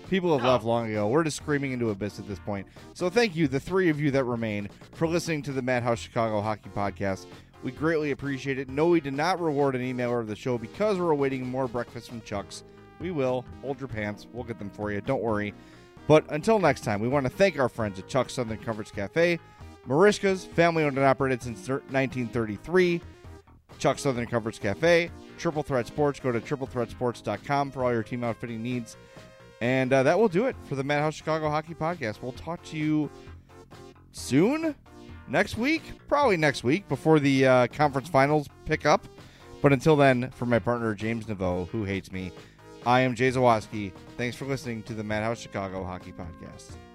People have No. left long ago. We're just screaming into abyss at this point. So thank you, the three of you that remain, for listening to the Madhouse Chicago Hockey Podcast. We greatly appreciate it. No, we did not reward an emailer of the show because we're awaiting more breakfast from Chuck's. We will. Hold your pants. We'll get them for you. Don't worry. But until next time, we want to thank our friends at Chuck's Southern Comforts Cafe, Marishka's, family owned and operated since nineteen thirty-three. Chuck's Southern Comforts Cafe, Triple Threat Sports. Go to triple threat sports dot com for all your team outfitting needs. And uh, that will do it for the Madhouse Chicago Hockey Podcast. We'll talk to you soon, next week, probably next week before the uh, conference finals pick up. But until then, for my partner James Naveau, who hates me, I am Jay Zawoski. Thanks for listening to the Madhouse Chicago Hockey Podcast.